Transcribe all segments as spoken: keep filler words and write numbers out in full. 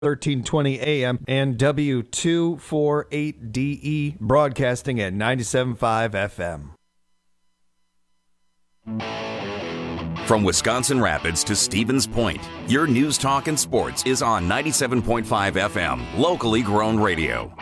thirteen twenty A M and W two forty-eight D E, broadcasting at ninety-seven point five F M. From Wisconsin Rapids to Stevens Point, your news, talk, and sports is on ninety-seven point five F M, locally grown radio.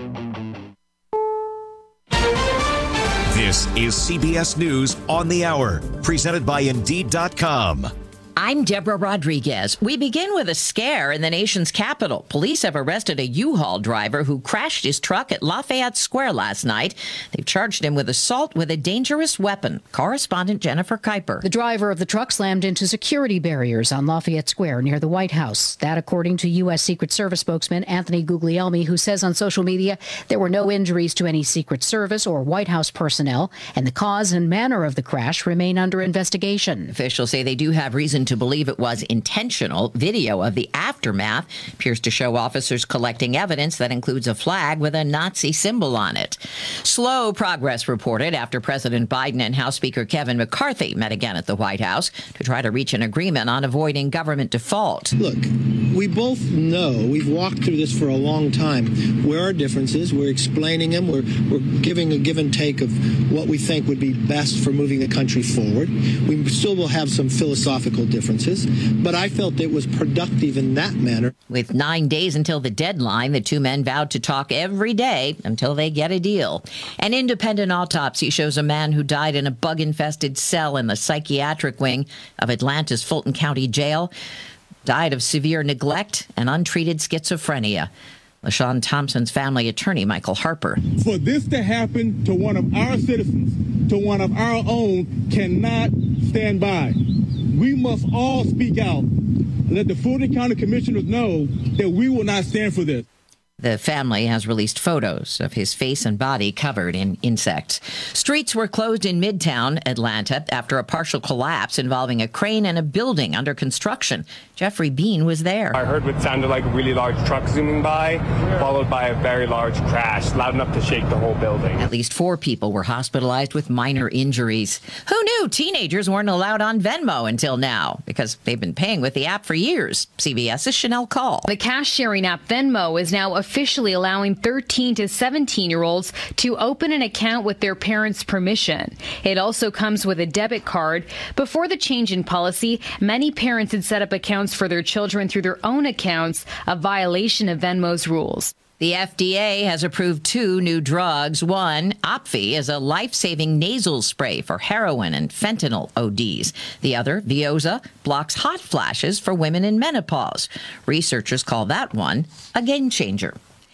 This is C B S News on the Hour, presented by Indeed dot com. I'm Deborah Rodriguez. We begin with a scare in the nation's capital. Police have arrested a U-Haul driver who crashed his truck at Lafayette Square last night. They've charged him with assault with a dangerous weapon. Correspondent Jennifer Kuiper. The driver of the truck slammed into security barriers on Lafayette Square near the White House. That according to U S. Secret Service spokesman Anthony Guglielmi, who says on social media there were no injuries to any Secret Service or White House personnel, and the cause and manner of the crash remain under investigation. Officials say they do have reason to believe it was intentional. Video of the aftermath appears to show officers collecting evidence that includes a flag with a Nazi symbol on it. Slow progress reported after President Biden and House Speaker Kevin McCarthy met again at the White House to try to reach an agreement on avoiding government default. Look, we both know, we've walked through this for a long time, where our differences, we're explaining them, we're, we're giving a give and take of what we think would be best for moving the country forward. We still will have some philosophical differences, but I felt it was productive in that manner. With nine days until the deadline, the two men vowed to talk every day until they get a deal. An independent autopsy shows a man who died in a bug-infested cell in the psychiatric wing of Atlanta's Fulton County Jail died of severe neglect and untreated schizophrenia. LaShawn Thompson's family attorney, Michael Harper. For this to happen to one of our citizens, to one of our own, cannot stand by. We must all speak out and let the Fulton County Commissioners know that we will not stand for this. The family has released photos of his face and body covered in insects. Streets were closed in Midtown Atlanta after a partial collapse involving a crane and a building under construction. Jeffrey Bean was there. I heard what sounded like a really large truck zooming by, followed by a very large crash, loud enough to shake the whole building. At least four people were hospitalized with minor injuries. Who knew teenagers weren't allowed on Venmo until now? Because they've been paying with the app for years. CBS's Chanel Call. The cash-sharing app Venmo is now officially allowing thirteen to seventeen-year-olds to open an account with their parents' permission. It also comes with a debit card. Before the change in policy, many parents had set up accounts for their children through their own accounts, a violation of Venmo's rules. The F D A has approved two new drugs. One, Opvee, is a life-saving nasal spray for heroin and fentanyl O Ds. The other, Veozah, blocks hot flashes for women in menopause. Researchers call that one a game changer.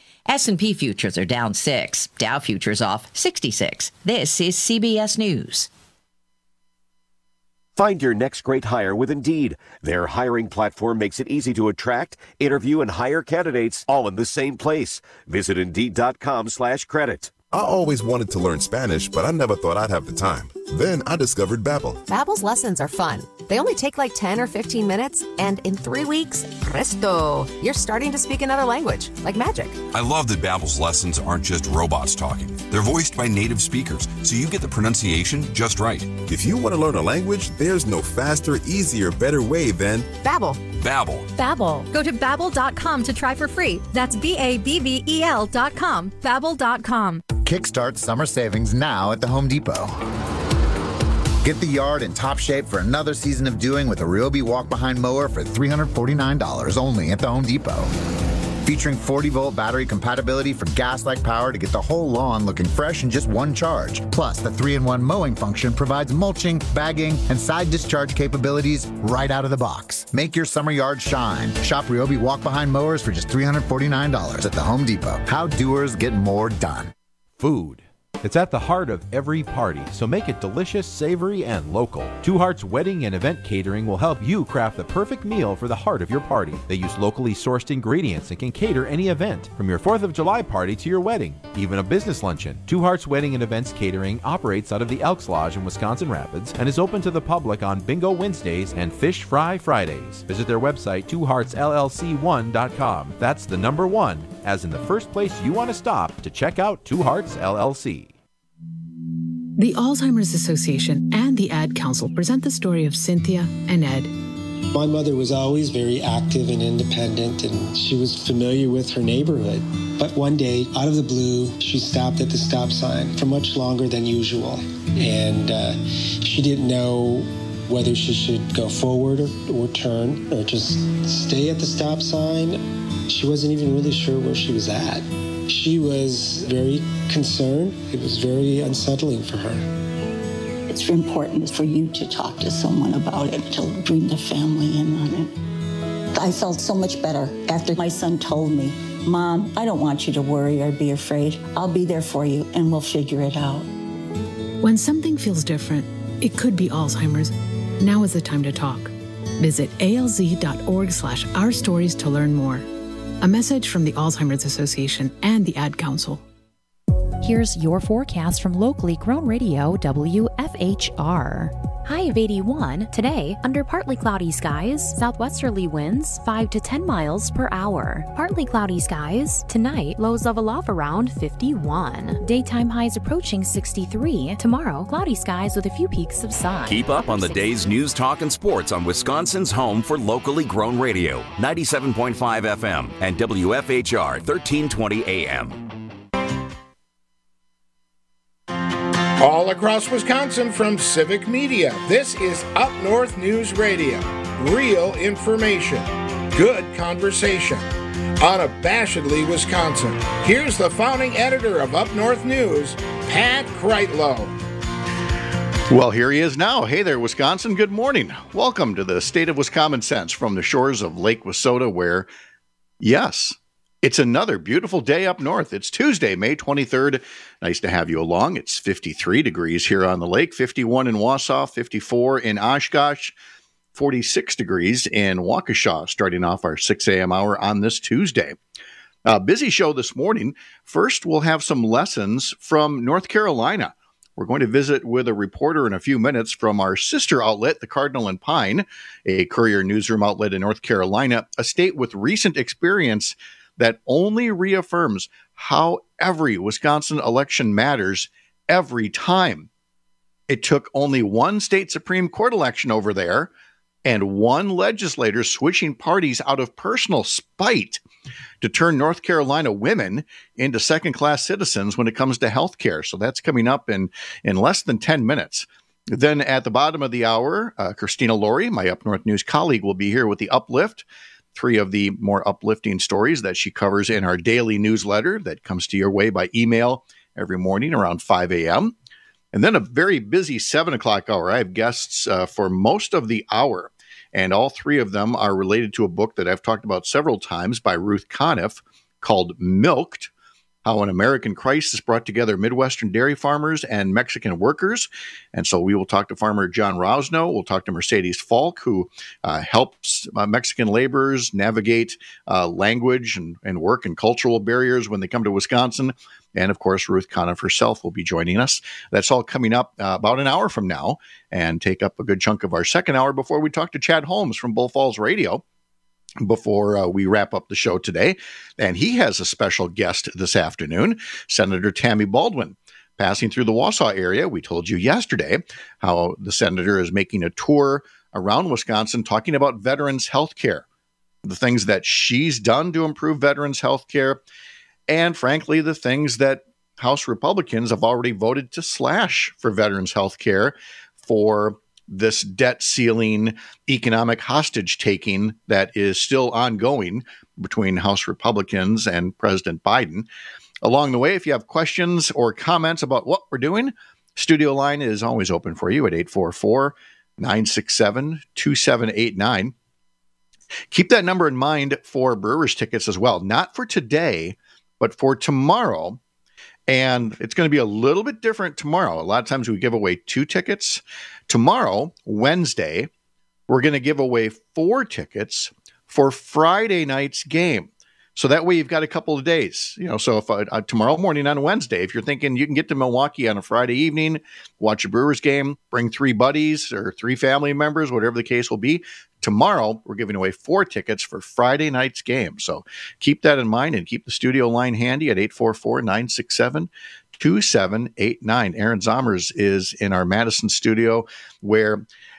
S and P futures are down six. Dow futures off sixty-six. This is C B S News. Find your next great hire with Indeed. Their hiring platform makes it easy to attract, interview, and hire candidates all in the same place. Visit Indeed.com slash credit. I always wanted to learn Spanish, but I never thought I'd have the time. Then I discovered Babbel. Babbel's lessons are fun. They only take like ten or fifteen minutes, and in three weeks, presto, you're starting to speak another language, like magic. I love that Babbel's lessons aren't just robots talking. They're voiced by native speakers, so you get the pronunciation just right. If you want to learn a language, there's no faster, easier, better way than Babbel. Babbel. Babbel. Go to Babbel dot com to try for free. That's B A B B E L dot com. Babbel dot com. Kickstart summer savings now at the Home Depot. Get the yard in top shape for another season of doing with a Ryobi walk-behind mower for three hundred forty-nine dollars only at the Home Depot. Featuring forty volt battery compatibility for gas-like power to get the whole lawn looking fresh in just one charge. Plus, the three in one mowing function provides mulching, bagging, and side discharge capabilities right out of the box. Make your summer yard shine. Shop Ryobi walk-behind mowers for just three hundred forty-nine dollars at the Home Depot. How doers get more done. Food. It's at the heart of every party, so make it delicious, savory, and local. Two Hearts Wedding and Event Catering will help you craft the perfect meal for the heart of your party. They use locally sourced ingredients and can cater any event, from your fourth of July party to your wedding, even a business luncheon. Two Hearts Wedding and Events Catering operates out of the Elks Lodge in Wisconsin Rapids and is open to the public on Bingo Wednesdays and Fish Fry Fridays. Visit their website, two hearts L L C one dot com. That's the number one, as in the first place you want to stop to check out Two Hearts L L C. The Alzheimer's Association and the Ad Council present the story of Cynthia and Ed. My mother was always very active and independent, and she was familiar with her neighborhood. But one day, out of the blue, she stopped at the stop sign for much longer than usual. And uh, she didn't know whether she should go forward or, or turn or just stay at the stop sign. She wasn't even really sure where she was at. She was very concerned. It was very unsettling for her. It's important for you to talk to someone about it, to bring the family in on it. I felt so much better after my son told me, Mom, I don't want you to worry or be afraid. I'll be there for you and we'll figure it out. When something feels different, it could be Alzheimer's. Now is the time to talk. Visit alz.org slash our stories to learn more. A message from the Alzheimer's Association and the Ad Council. Here's your forecast from locally grown radio W F H R. High of eighty-one. Today, under partly cloudy skies, southwesterly winds five to ten miles per hour. Partly cloudy skies. Tonight, lows level off around fifty-one. Daytime highs approaching sixty-three. Tomorrow, cloudy skies with a few peaks of sun. Keep up on the day's news, talk, and sports on Wisconsin's home for locally grown radio, ninety-seven point five F M and W F H R thirteen twenty A M. All across Wisconsin from Civic Media, this is Up North News Radio. Real information, good conversation. Unabashedly Wisconsin. Here's the founding editor of Up North News, Pat Kreitlow. Well, here he is now. Hey there, Wisconsin. Good morning. Welcome to the State of Wisconsin Sense from the shores of Lake Wissota, where, yes, it's another beautiful day up north. It's Tuesday, May twenty-third. Nice to have you along. It's fifty-three degrees here on the lake, fifty-one in Wausau, fifty-four in Oshkosh, forty-six degrees in Waukesha, starting off our six a.m. hour on this Tuesday. Uh, busy show this morning. First, we'll have some lessons from North Carolina. We're going to visit with a reporter in a few minutes from our sister outlet, the Cardinal and Pine, a Courier newsroom outlet in North Carolina, a state with recent experience that only reaffirms how every Wisconsin election matters every time. It took only one state Supreme Court election over there and one legislator switching parties out of personal spite to turn North Carolina women into second-class citizens when it comes to health care. So that's coming up in, in less than ten minutes. Then at the bottom of the hour, uh, Christina Laurie, my Up North News colleague, will be here with the Uplift. Three of the more uplifting stories that she covers in our daily newsletter that comes to your way by email every morning around five a.m. And then a very busy seven o'clock hour. I have guests uh, for most of the hour, and all three of them are related to a book that I've talked about several times by Ruth Conniff called Milked: How an American Crisis Brought Together Midwestern Dairy Farmers and Mexican Workers. And so we will talk to farmer John Rosno. We'll talk to Mercedes Falk, who uh, helps uh, Mexican laborers navigate uh, language and, and work and cultural barriers when they come to Wisconsin. And, of course, Ruth Conniff herself will be joining us. That's all coming up uh, about an hour from now and take up a good chunk of our second hour before we talk to Chad Holmes from Bull Falls Radio. Before uh, we wrap up the show today. And he has a special guest this afternoon, Senator Tammy Baldwin, passing through the Wausau area. We told you yesterday how the senator is making a tour around Wisconsin talking about veterans' health care, the things that she's done to improve veterans' health care, and frankly, the things that House Republicans have already voted to slash for veterans' health care for this debt ceiling, economic hostage taking that is still ongoing between House Republicans and President Biden. Along the way, if you have questions or comments about what we're doing, studio line is always open for you at eight four four, nine six seven, two seven eight nine. Keep that number in mind for Brewers tickets as well, not for today, but for tomorrow. And it's going to be a little bit different tomorrow. A lot of times we give away two tickets. Tomorrow, Wednesday, we're going to give away four tickets for Friday night's game. So that way you've got a couple of days. You know, so if uh, uh, tomorrow morning on Wednesday, if you're thinking you can get to Milwaukee on a Friday evening, watch a Brewers game, bring three buddies or three family members, whatever the case will be, tomorrow we're giving away four tickets for Friday night's game. So keep that in mind and keep the studio line handy at eight four four, nine six seven, two seven eight nine. Aaron Zomers is in our Madison studio where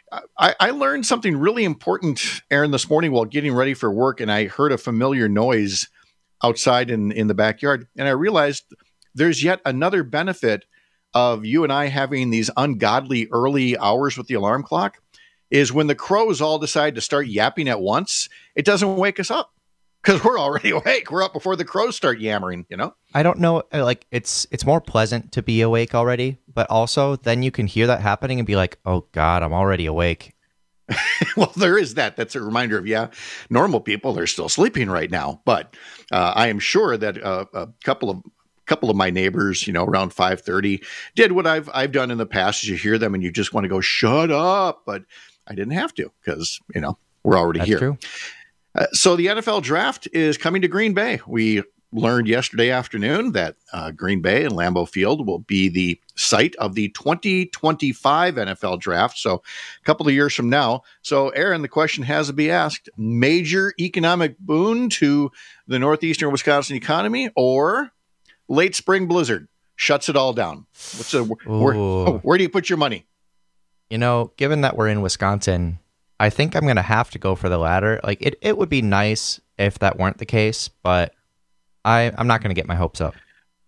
I, I learned something really important, Aaron, this morning while getting ready for work, and I heard a familiar noise outside in, in the backyard, and I realized there's yet another benefit of you and I having these ungodly early hours with the alarm clock is when the crows all decide to start yapping at once, it doesn't wake us up because we're already awake. We're up before the crows start yammering, you know? I don't know. Like it's, it's more pleasant to be awake already, but also then you can hear that happening and be like, oh God, I'm already awake. Well, there is that. That's a reminder of, yeah, normal people are still sleeping right now. But uh, I am sure that uh, a couple of couple of my neighbors, you know, around five thirty did what I've I've done in the past is you hear them and you just want to go, shut up. But I didn't have to because, you know, we're already That's here. True. Uh, so the N F L draft is coming to Green Bay. We learned yesterday afternoon that uh, Green Bay and Lambeau Field will be the site of the twenty twenty-five N F L draft. So a couple of years from now. So Aaron, the question has to be asked, major economic boon to the Northeastern Wisconsin economy or late spring blizzard shuts it all down? What's a, where, oh, where do you put your money? You know, given that we're in Wisconsin, I think I'm going to have to go for the latter. Like it, it would be nice if that weren't the case, but I, I'm not going to get my hopes up.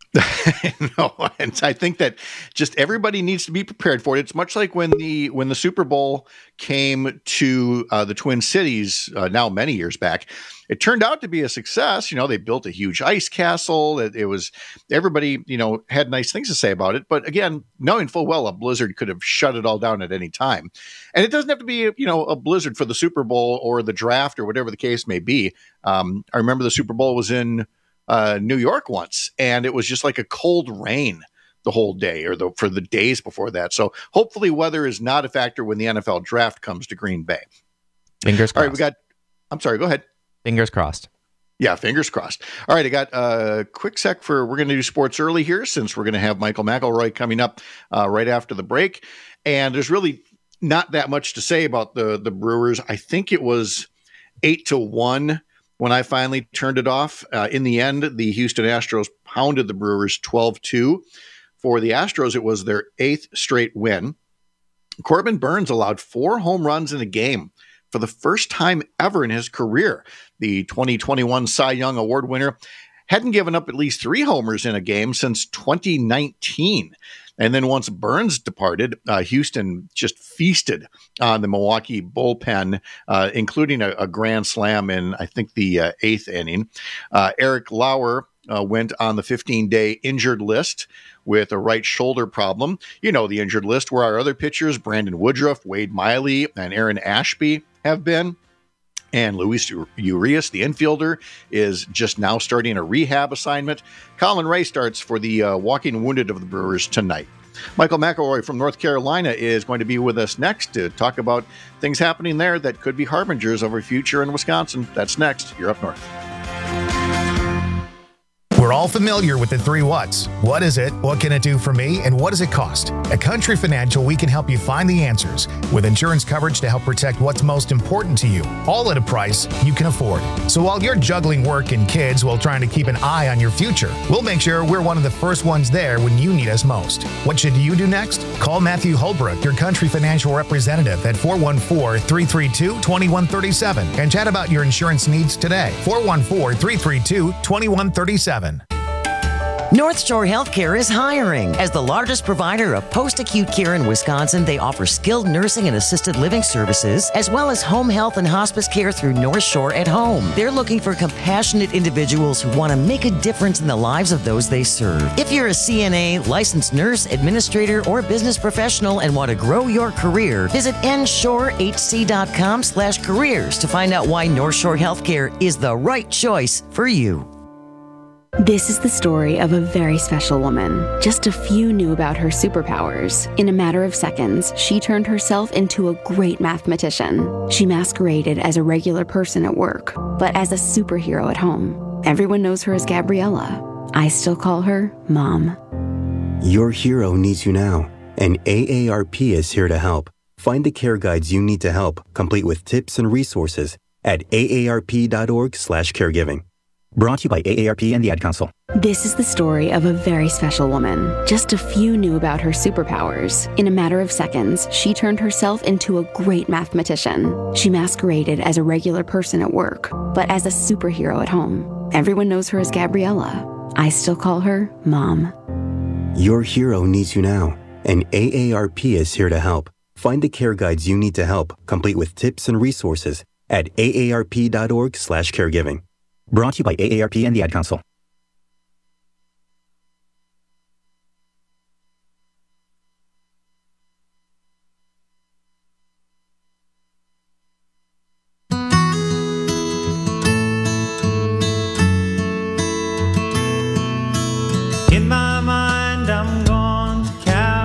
No, and I think that just everybody needs to be prepared for it. It's much like when the when the Super Bowl came to uh, the Twin Cities uh, now many years back. It turned out to be a success. You know, they built a huge ice castle. It, it was everybody, you know, had nice things to say about it. But again, knowing full well a blizzard could have shut it all down at any time. And it doesn't have to be, you know, a blizzard for the Super Bowl or the draft or whatever the case may be. Um, I remember the Super Bowl was in Uh, New York once, and it was just like a cold rain the whole day or the, for the days before that. So hopefully weather is not a factor when the N F L draft comes to Green Bay. Fingers crossed. All right, we got, I'm sorry, go ahead. Fingers crossed. Yeah, fingers crossed. All right, I got a quick sec for, we're going to do sports early here since we're going to have Michael McElroy coming up uh, right after the break. And there's really not that much to say about the, the Brewers. I think it was eight to one when I finally turned it off. Uh, in the end, the Houston Astros pounded the Brewers twelve two. For the Astros, it was their eighth straight win. Corbin Burns allowed four home runs in a game for the first time ever in his career. The twenty twenty-one Cy Young Award winner hadn't given up at least three homers in a game since twenty nineteen. And then once Burns departed, uh, Houston just feasted on the Milwaukee bullpen, uh, including a, a grand slam in, I think, the uh, eighth inning. Uh, Eric Lauer uh, went on the fifteen-day injured list with a right shoulder problem. You know the injured list where our other pitchers, Brandon Woodruff, Wade Miley, and Aaron Ashby have been. And Luis Urias, the infielder, is just now starting a rehab assignment. Colin Ray starts for the uh, walking wounded of the Brewers tonight. Michael McElroy from North Carolina is going to be with us next to talk about things happening there that could be harbingers of a future in Wisconsin. That's next. You're Up North. We're all familiar with the three whats. What is it? What can it do for me? And what does it cost? At Country Financial, we can help you find the answers with insurance coverage to help protect what's most important to you, all at a price you can afford. So while you're juggling work and kids while trying to keep an eye on your future, we'll make sure we're one of the first ones there when you need us most. What should you do next? Call Matthew Holbrook, your Country Financial representative at four one four, three three two, two one three seven and chat about your insurance needs today. four one four, three three two, two one three seven. North Shore Healthcare is hiring. As the largest provider of post-acute care in Wisconsin, they offer skilled nursing and assisted living services, as well as home health and hospice care through North Shore at Home. They're looking for compassionate individuals who want to make a difference in the lives of those they serve. If you're a C N A, licensed nurse, administrator, or business professional and want to grow your career, visit n shore h c dot com slash careers to find out why North Shore Healthcare is the right choice for you. This is the story of a very special woman. Just a few knew about her superpowers. In a matter of seconds, she turned herself into a great mathematician. She masqueraded as a regular person at work, but as a superhero at home. Everyone knows her as Gabriella. I still call her Mom. Your hero needs you now, and A A R P is here to help. Find the care guides you need to help, complete with tips and resources at A A R P dot org slash caregiving. Brought to you by A A R P and the Ad Council. This is the story of a very special woman. Just a few knew about her superpowers. In a matter of seconds, she turned herself into a great mathematician. She masqueraded as a regular person at work, but as a superhero at home. Everyone knows her as Gabriella. I still call her Mom. Your hero needs you now, and A A R P is here to help. Find the care guides you need to help, complete with tips and resources at A A R P dot org slash caregiving. Brought to you by A A R P and the Ad Council. In my mind, I'm gone to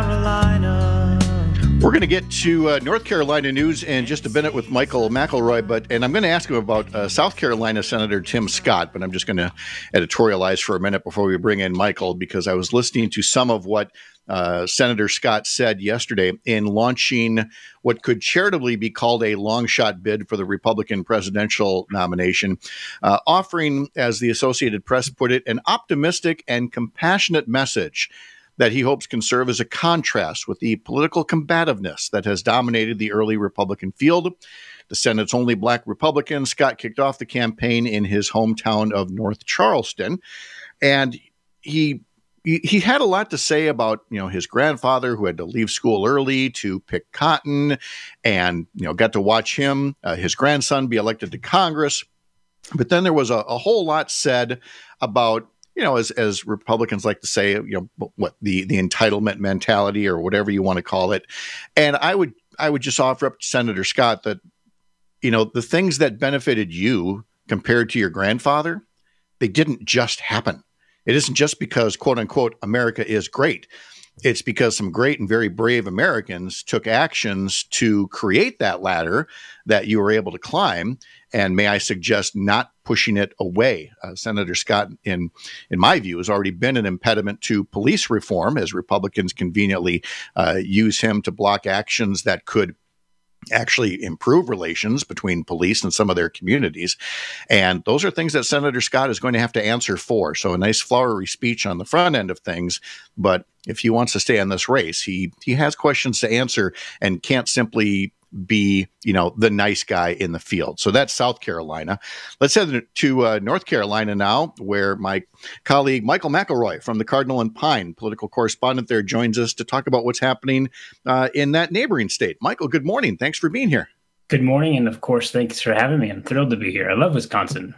Carolina. We're going to get to uh, North Carolina news in just a minute with Michael McElroy, but and I'm going to ask him about uh, South Carolina Senator Tim Scott, but I'm just going to editorialize for a minute before we bring in Michael, because I was listening to some of what uh, Senator Scott said yesterday in launching what could charitably be called a long shot bid for the Republican presidential nomination, uh, offering, as the Associated Press put it, an optimistic and compassionate message that he hopes can serve as a contrast with the political combativeness that has dominated the early Republican field. The Senate's only black Republican, Scott kicked off the campaign in his hometown of North Charleston, and he he, he had a lot to say about, you know, his grandfather who had to leave school early to pick cotton, and, you know, got to watch him, uh, his grandson, be elected to Congress. But then there was a, a whole lot said about, you know, as as Republicans like to say, you know, what the the entitlement mentality or whatever you want to call it. And I would I would just offer up to Senator Scott that, you know, the things that benefited you compared to your grandfather, they didn't just happen. It isn't just because, quote unquote, America is great. It's because some great and very brave Americans took actions to create that ladder that you were able to climb. And may I suggest not pushing it away. Uh, Senator Scott, in in my view, has already been an impediment to police reform, as Republicans conveniently uh, use him to block actions that could actually improve relations between police and some of their communities. And those are things that Senator Scott is going to have to answer for. So a nice flowery speech on the front end of things. But if he wants to stay in this race, he he has questions to answer and can't simply be, you know, the nice guy in the field. So that's South Carolina. Let's head to uh, North Carolina now, where my colleague Michael McElroy from the Cardinal and Pine, political correspondent there, joins us to talk about what's happening uh, in that neighboring state. Michael, good morning. Thanks for being here. Good morning. And of course, thanks for having me. I'm thrilled to be here. I love Wisconsin.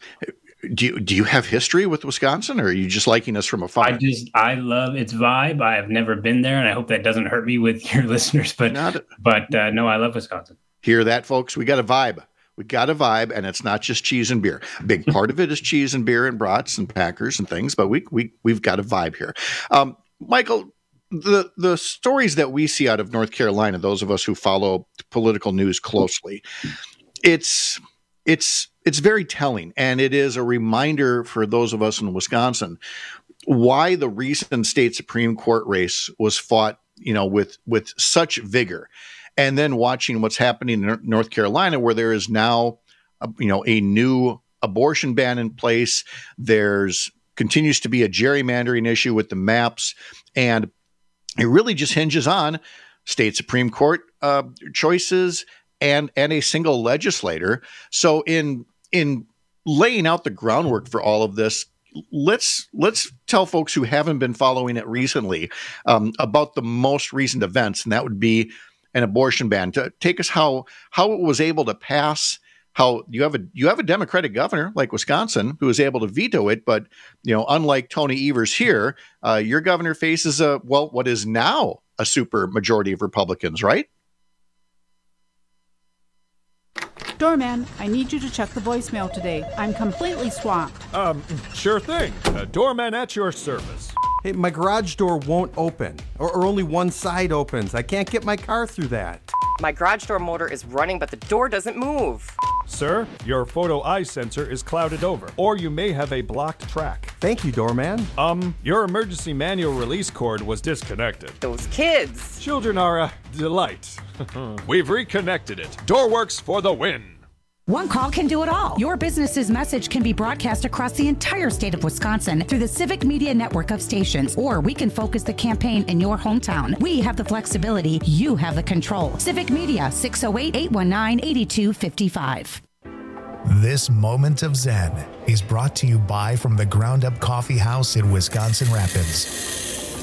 Do you, do you have history with Wisconsin, or are you just liking us from afar? I just, I love its vibe. I have never been there, and I hope that doesn't hurt me with your listeners, but, Not, but uh, no, I love Wisconsin. Hear that, folks? We got a vibe. We got a vibe, and it's not just cheese and beer. A big part of it is cheese and beer and brats and Packers and things, but we, we, we've got a vibe here. Um, Michael, the, the stories that we see out of North Carolina, those of us who follow political news closely, it's it's it's very telling, and it is a reminder for those of us in Wisconsin why the recent state Supreme Court race was fought, you know, with with such vigor. And then watching what's happening in North Carolina, where there is now, a, you know, a new abortion ban in place. There's continues to be a gerrymandering issue with the maps, and it really just hinges on state Supreme Court uh, choices and and a single legislator. So in in laying out the groundwork for all of this, let's let's tell folks who haven't been following it recently um, about the most recent events, and that would be an abortion ban. To take us how how it was able to pass. How you have a you have a Democratic governor like Wisconsin who is able to veto it, but you know, unlike Tony Evers here, uh, your governor faces a well, what is now a super majority of Republicans, right? Doorman, I need you to check the voicemail today. I'm completely swamped. Um, sure thing. Uh, doorman at your service. Hey, my garage door won't open, or, or only one side opens. I can't get my car through that. My garage door motor is running, but the door doesn't move. Sir, your photo eye sensor is clouded over, or you may have a blocked track. Thank you, doorman. Um, your emergency manual release cord was disconnected. Those kids! Children are a delight. We've reconnected it. Door works for the win. One call can do it all. Your business's message can be broadcast across the entire state of Wisconsin through the Civic Media network of stations, or we can focus the campaign in your hometown. We have the flexibility. You have the control. Civic Media, six oh eight, eight one nine, eight two five five. This moment of Zen is brought to you by From the Ground Up Coffee House in Wisconsin Rapids.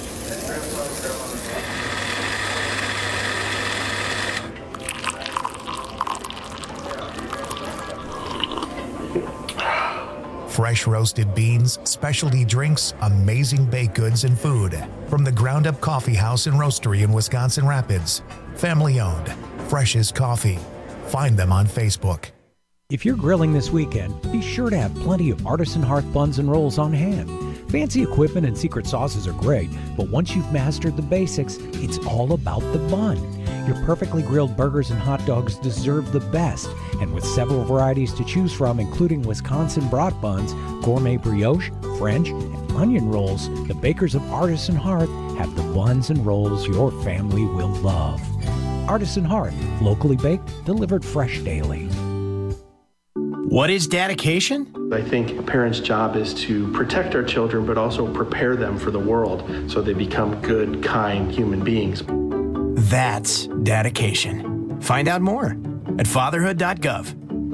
Fresh roasted beans, specialty drinks, amazing baked goods, and food. From the Ground Up Coffee House and Roastery in Wisconsin Rapids. Family owned. Fresh as coffee. Find them on Facebook. If you're grilling this weekend, be sure to have plenty of Artisan Hearth buns and rolls on hand. Fancy equipment and secret sauces are great, but once you've mastered the basics, it's all about the bun. Your perfectly grilled burgers and hot dogs deserve the best, and with several varieties to choose from, including Wisconsin brat buns, gourmet brioche, French, and onion rolls, the bakers of Artisan Hearth have the buns and rolls your family will love. Artisan Hearth, locally baked, delivered fresh daily. What is dedication? I think a parent's job is to protect our children, but also prepare them for the world so they become good, kind human beings. That's dedication. Find out more at fatherhood dot gov.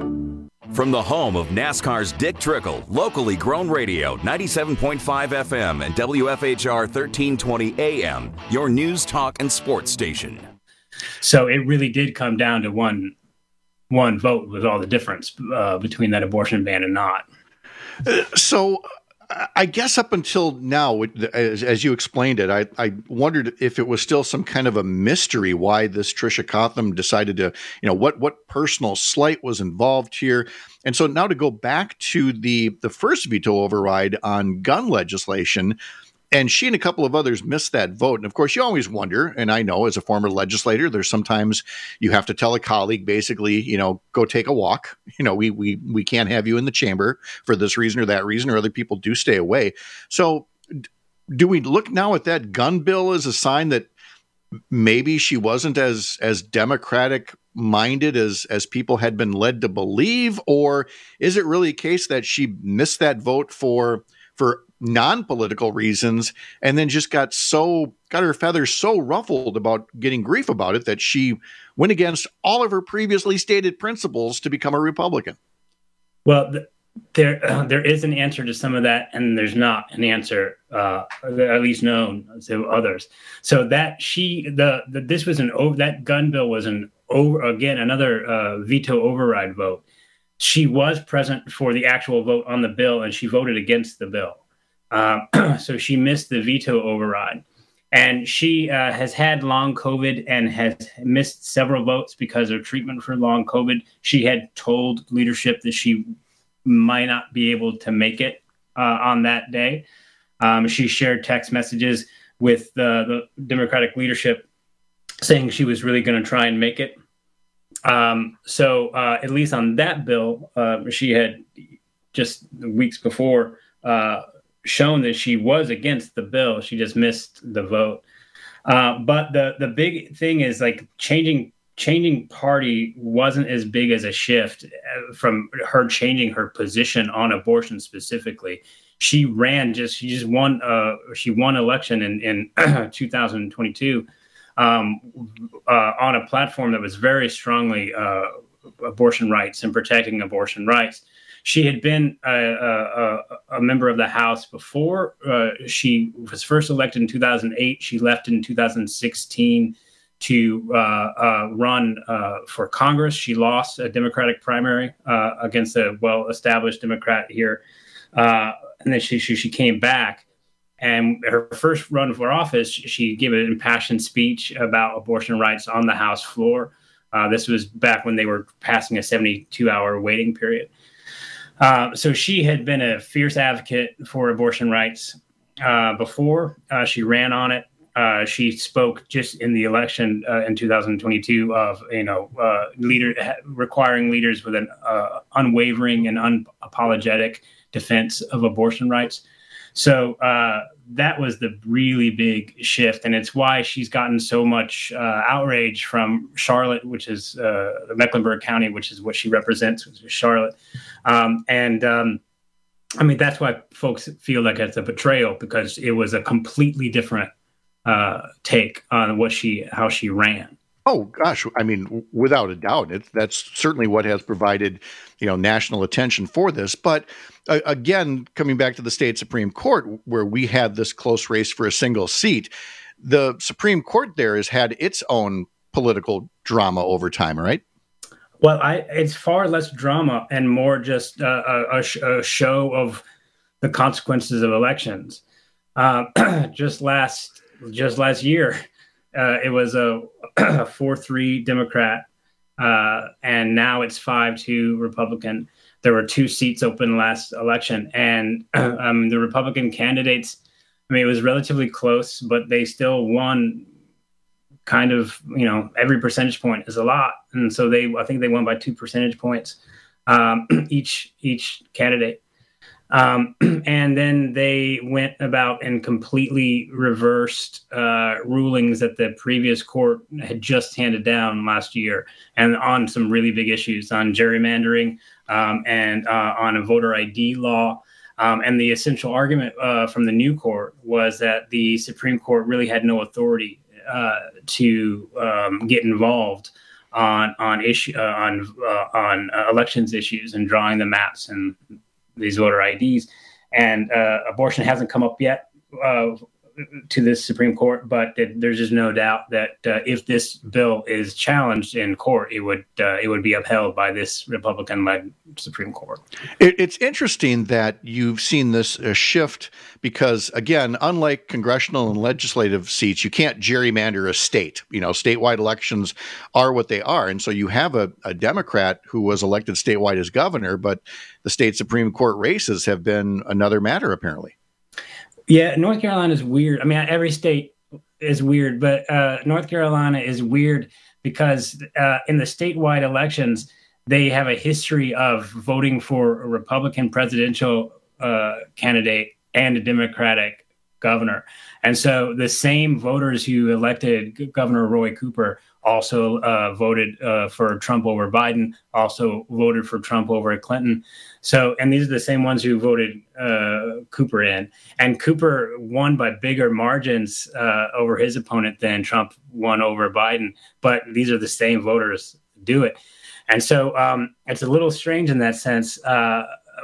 From the home of NASCAR's Dick Trickle, locally grown radio, ninety-seven point five F M and W F H R thirteen twenty A M, your news, talk, and sports station. So it really did come down to one one vote was all the difference uh, between that abortion ban and not. Uh, so I guess up until now, as, as you explained it, I, I wondered if it was still some kind of a mystery why this Tricia Cotham decided to, you know, what what personal slight was involved here. And so now to go back to the the first veto override on gun legislation, and she and a couple of others missed that vote. And of course, you always wonder, and I know as a former legislator, there's sometimes you have to tell a colleague, basically, you know, go take a walk. You know, we we we can't have you in the chamber for this reason or that reason, or other people do stay away. So do we look now at that gun bill as a sign that maybe she wasn't as as Democratic minded as as people had been led to believe? Or is it really a case that she missed that vote for for non-political reasons, and then just got so got her feathers so ruffled about getting grief about it that she went against all of her previously stated principles to become a Republican? Well, th- there uh, there is an answer to some of that, and there's not an answer, uh, at least known to others. So that she the, the this was an over that gun bill was an over again another uh, veto override vote. She was present for the actual vote on the bill, and she voted against the bill. Um, so she missed the veto override, and she uh, has had long COVID and has missed several votes because of treatment for long COVID. She had told leadership that she might not be able to make it uh, on that day. Um, she shared text messages with the, the Democratic leadership saying she was really going to try and make it. Um, so uh, at least on that bill, uh, she had just weeks before uh, shown that she was against the bill. She just missed the vote. Uh, but the the big thing is like changing changing party wasn't as big as a shift from her changing her position on abortion specifically. She ran just she just won uh, she won election in in two thousand twenty-two um, uh, on a platform that was very strongly uh, abortion rights and protecting abortion rights. She had been a, a, a member of the House before. Uh, she was first elected in two thousand eight. She left in two thousand sixteen to uh, uh, run uh, for Congress. She lost a Democratic primary uh, against a well-established Democrat here. Uh, and then she, she she came back. And her first run for office, she gave an impassioned speech about abortion rights on the House floor. Uh, this was back when they were passing a seventy-two hour waiting period. Uh, so she had been a fierce advocate for abortion rights uh, before. Uh, she ran on it. Uh, she spoke just in the election uh, in two thousand twenty-two of, you know, uh, leader requiring leaders with an uh, unwavering and unapologetic defense of abortion rights. So uh, that was the really big shift. And it's why she's gotten so much uh, outrage from Charlotte, which is uh, Mecklenburg County, which is what she represents, which is Charlotte. Um, and um, I mean, that's why folks feel like it's a betrayal, because it was a completely different uh, take on what she, how she ran. Oh, gosh. I mean, without a doubt, it's, that's certainly what has provided, you know, national attention for this. But uh, again, coming back to the state Supreme Court, where we had this close race for a single seat, the Supreme Court there has had its own political drama over time, right? Well, I, it's far less drama and more just uh, a, a, a show of the consequences of elections. Uh, just last, just last year, uh, it was a four three Democrat, uh, and now it's five two Republican. There were two seats open last election, and um, the Republican candidates, I mean, it was relatively close, but they still won kind of, you know, every percentage point is a lot. And so they, I think they won by two percentage points, um, each, each candidate. Um, and then they went about and completely reversed uh, rulings that the previous court had just handed down last year, and on some really big issues on gerrymandering um, and uh, on a voter I D law. Um, and the essential argument uh, from the new court was that the Supreme Court really had no authority uh, to um, get involved on on issue uh, on uh, on uh, elections issues and drawing the maps and these voter I Ds. And uh, abortion hasn't come up yet uh, to this Supreme Court, but it, there's just no doubt that uh, if this bill is challenged in court, it would uh, it would be upheld by this Republican-led Supreme Court. It, it's interesting that you've seen this uh, shift because, again, unlike congressional and legislative seats, you can't gerrymander a state. You know, statewide elections are what they are. And so you have a, a Democrat who was elected statewide as governor, but the state Supreme Court races have been another matter, apparently. Yeah, North Carolina is weird. I mean, every state is weird, but uh, North Carolina is weird because uh, in the statewide elections, they have a history of voting for a Republican presidential uh, candidate and a Democratic governor. And so the same voters who elected Governor Roy Cooper also uh, voted uh, for Trump over Biden, also voted for Trump over Clinton. So, and these are the same ones who voted uh, Cooper in. And Cooper won by bigger margins uh, over his opponent than Trump won over Biden. But these are the same voters who do it. And so um, it's a little strange in that sense. Uh,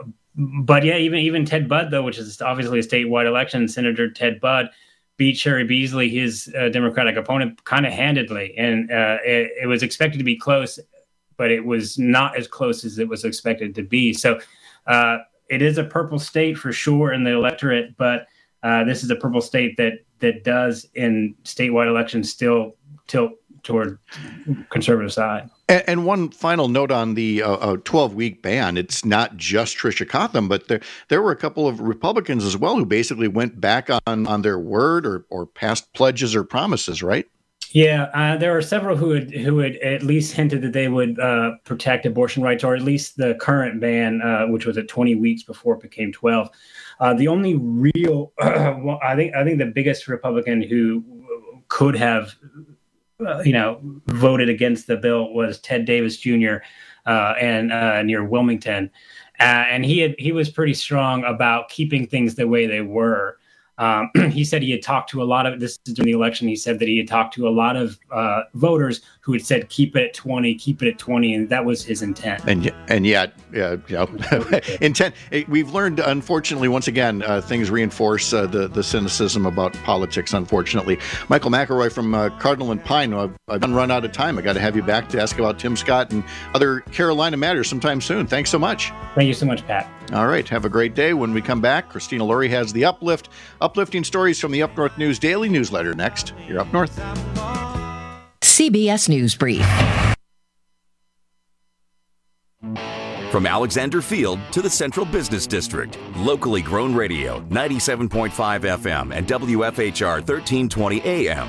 but yeah, even even Ted Budd, though, which is obviously a statewide election, Senator Ted Budd beat Sherry Beasley, his uh, Democratic opponent, kind of handedly. And uh, it, it was expected to be close, but it was not as close as it was expected to be. So uh, it is a purple state for sure in the electorate, but uh, this is a purple state that that does in statewide elections still tilt toward conservative side. And, and one final note on the twelve-week uh, ban. It's not just Tricia Cotham, but there there were a couple of Republicans as well who basically went back on, on their word or, or past pledges or promises, right? Yeah, uh, there are several who had, who had at least hinted that they would uh, protect abortion rights, or at least the current ban, uh, which was at twenty weeks before it became twelve. Uh, the only real, uh, well, I think, I think the biggest Republican who could have, uh, you know, voted against the bill was Ted Davis Junior Uh, and uh, near Wilmington, uh, and he had he was pretty strong about keeping things the way they were. Um, he said he had talked to a lot of, this is during the election, he said that he had talked to a lot of uh, voters who had said, keep it at twenty, keep it at twenty, and that was his intent. And and yet, uh, you know, intent, we've learned, unfortunately, once again, uh, things reinforce uh, the, the cynicism about politics, unfortunately. Michael McElroy from uh, Cardinal and Pine, I've, I've been run out of time. I got to have you back to ask about Tim Scott and other Carolina matters sometime soon. Thanks so much. Thank you so much, Pat. All right. Have a great day. When we come back, Christina Lurie has the Uplift. Uplifting stories from the Up North News Daily newsletter next. You're Up North. C B S News Brief. From Alexander Field to the Central Business District, locally grown radio, ninety-seven point five F M and W F H R thirteen twenty A M.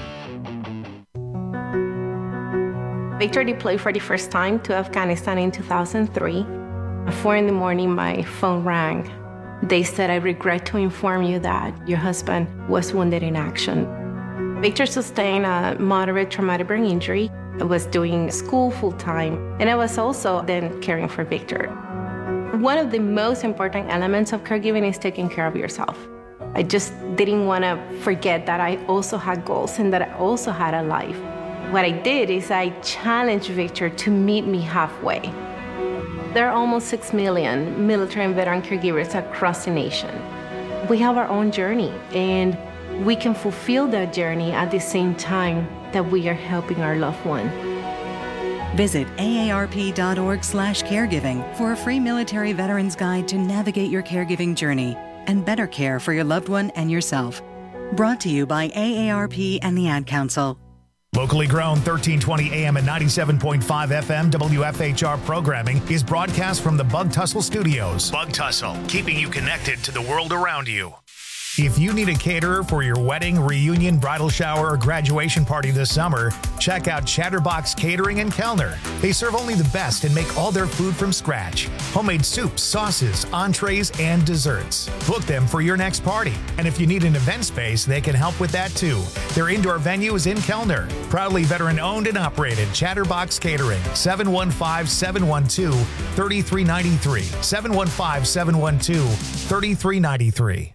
Victor deployed for the first time to Afghanistan in two thousand three. At four in the morning, my phone rang. They said, I regret to inform you that your husband was wounded in action. Victor sustained a moderate traumatic brain injury. I was doing school full-time, and I was also then caring for Victor. One of the most important elements of caregiving is taking care of yourself. I just didn't want to forget that I also had goals and that I also had a life. What I did is I challenged Victor to meet me halfway. There are almost six million military and veteran caregivers across the nation. We have our own journey, and we can fulfill that journey at the same time that we are helping our loved one. Visit A A R P dot org slash caregiving for a free military veterans guide to navigate your caregiving journey and better care for your loved one and yourself. Brought to you by A A R P and the Ad Council. Locally grown thirteen twenty A M and ninety-seven point five F M W F H R programming is broadcast from the Bug Tussle Studios. Bug Tussle, keeping you connected to the world around you. If you need a caterer for your wedding, reunion, bridal shower, or graduation party this summer, check out Chatterbox Catering in Kellner. They serve only the best and make all their food from scratch. Homemade soups, sauces, entrees, and desserts. Book them for your next party. And if you need an event space, they can help with that too. Their indoor venue is in Kellner. Proudly veteran-owned and operated, Chatterbox Catering, seven one five, seven one two, three three nine three, seven one five, seven one two, three three nine three.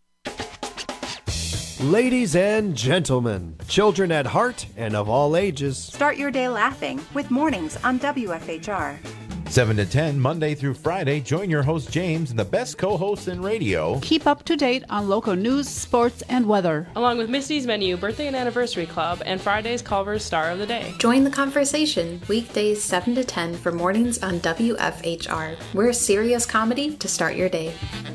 Ladies and gentlemen, children at heart and of all ages. Start your day laughing with Mornings on W F H R. seven to ten, Monday through Friday. Join your host, James, and the best co-hosts in radio. Keep up to date on local news, sports, and weather. Along with Misty's Menu, Birthday and Anniversary Club, and Friday's Culver's Star of the Day. Join the conversation weekdays seven to ten for Mornings on W F H R. We're serious comedy to start your day.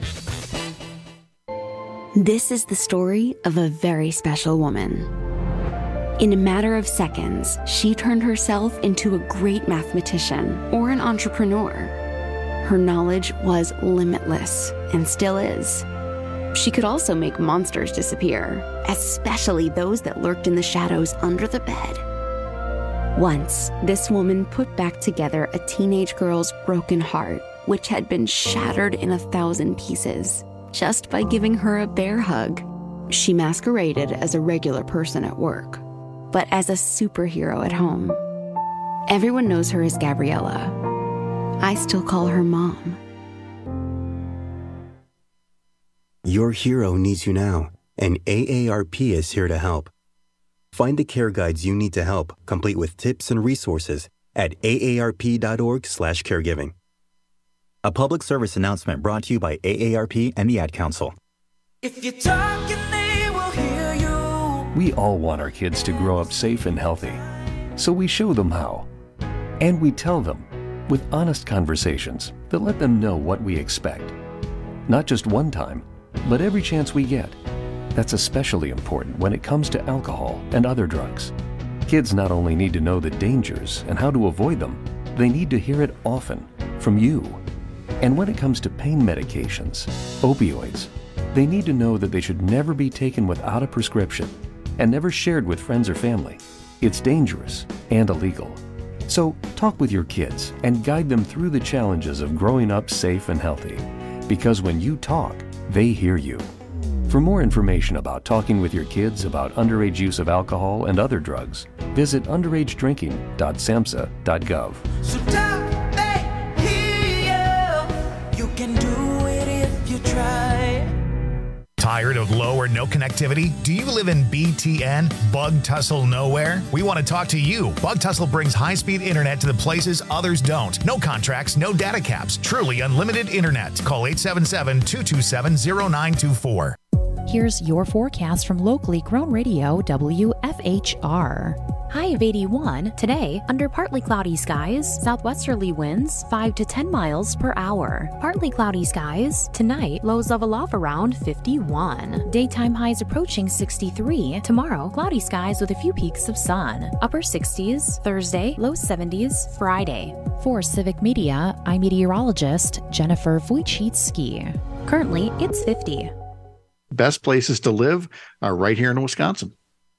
This is the story of a very special woman. In a matter of seconds, she turned herself into a great mathematician or an entrepreneur. Her knowledge was limitless and still is. She could also make monsters disappear, especially those that lurked in the shadows under the bed. Once, this woman put back together a teenage girl's broken heart, which had been shattered in a thousand pieces, just by giving her a bear hug. She masqueraded as a regular person at work, but as a superhero at home. Everyone knows her as Gabriella. I still call her Mom. Your hero needs you now, and A A R P is here to help. Find the care guides you need to help, complete with tips and resources at A A R P dot org slash caregiving. A public service announcement brought to you by A A R P and the Ad Council. If you talk and they will hear you. We all want our kids to grow up safe and healthy, so we show them how. And we tell them with honest conversations that let them know what we expect. Not just one time, but every chance we get. That's especially important when it comes to alcohol and other drugs. Kids not only need to know the dangers and how to avoid them, they need to hear it often from you. And when it comes to pain medications, opioids, they need to know that they should never be taken without a prescription and never shared with friends or family. It's dangerous and illegal. So talk with your kids and guide them through the challenges of growing up safe and healthy. Because when you talk, they hear you. For more information about talking with your kids about underage use of alcohol and other drugs, visit underage drinking dot samhsa dot gov. So talk, they hear you. You can do it if you try. Tired of low or no connectivity? Do you live in B T N, Bug Tussle Nowhere? We want to talk to you. Bug Tussle brings high-speed internet to the places others don't. No contracts, no data caps. Truly unlimited internet. Call eight seven seven, two two seven, zero nine two four. Here's your forecast from locally grown radio W F H R. High of eighty-one. Today, under partly cloudy skies, southwesterly winds five to ten miles per hour. Partly cloudy skies. Tonight, lows level off around fifty-one. Daytime highs approaching sixty-three. Tomorrow, cloudy skies with a few peaks of sun. Upper sixties. Thursday, low seventies. Friday. For Civic Media, I'm meteorologist Jennifer Wojcicki. Currently, it's fifty. Best places to live are right here in Wisconsin.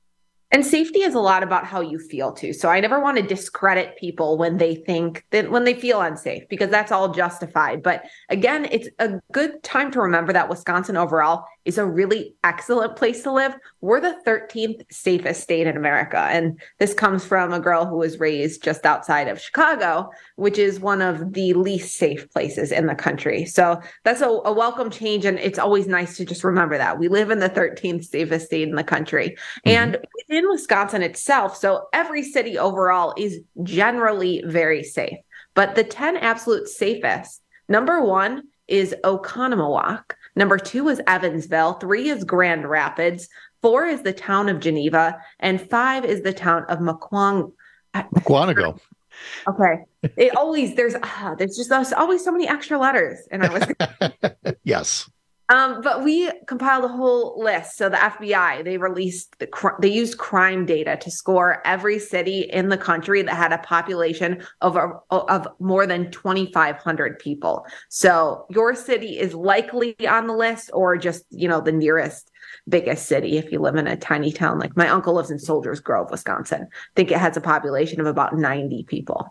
And safety is a lot about how you feel too. So I never want to discredit people when they think that when they feel unsafe, because that's all justified. But again, it's a good time to remember that Wisconsin overall is a really excellent place to live. We're the thirteenth safest state in America. And this comes from a girl who was raised just outside of Chicago, which is one of the least safe places in the country. So that's a, a welcome change. And it's always nice to just remember that we live in the thirteenth safest state in the country. Mm-hmm. And within Wisconsin itself, so every city overall is generally very safe. But the ten absolute safest, number one is Oconomowoc. Number two is Evansville. Three is Grand Rapids. Four is the town of Geneva. And five is the town of Mukwang. Mukwonago. Okay. It always, there's, uh, there's just there's always so many extra letters. And I was Yes. Um, but we compiled a whole list. So the F B I, they released, the cr- they used crime data to score every city in the country that had a population of, a, of more than twenty-five hundred people. So your city is likely on the list, or just, you know, the nearest biggest city. If you live in a tiny town, like my uncle lives in Soldiers Grove, Wisconsin, I think it has a population of about ninety people.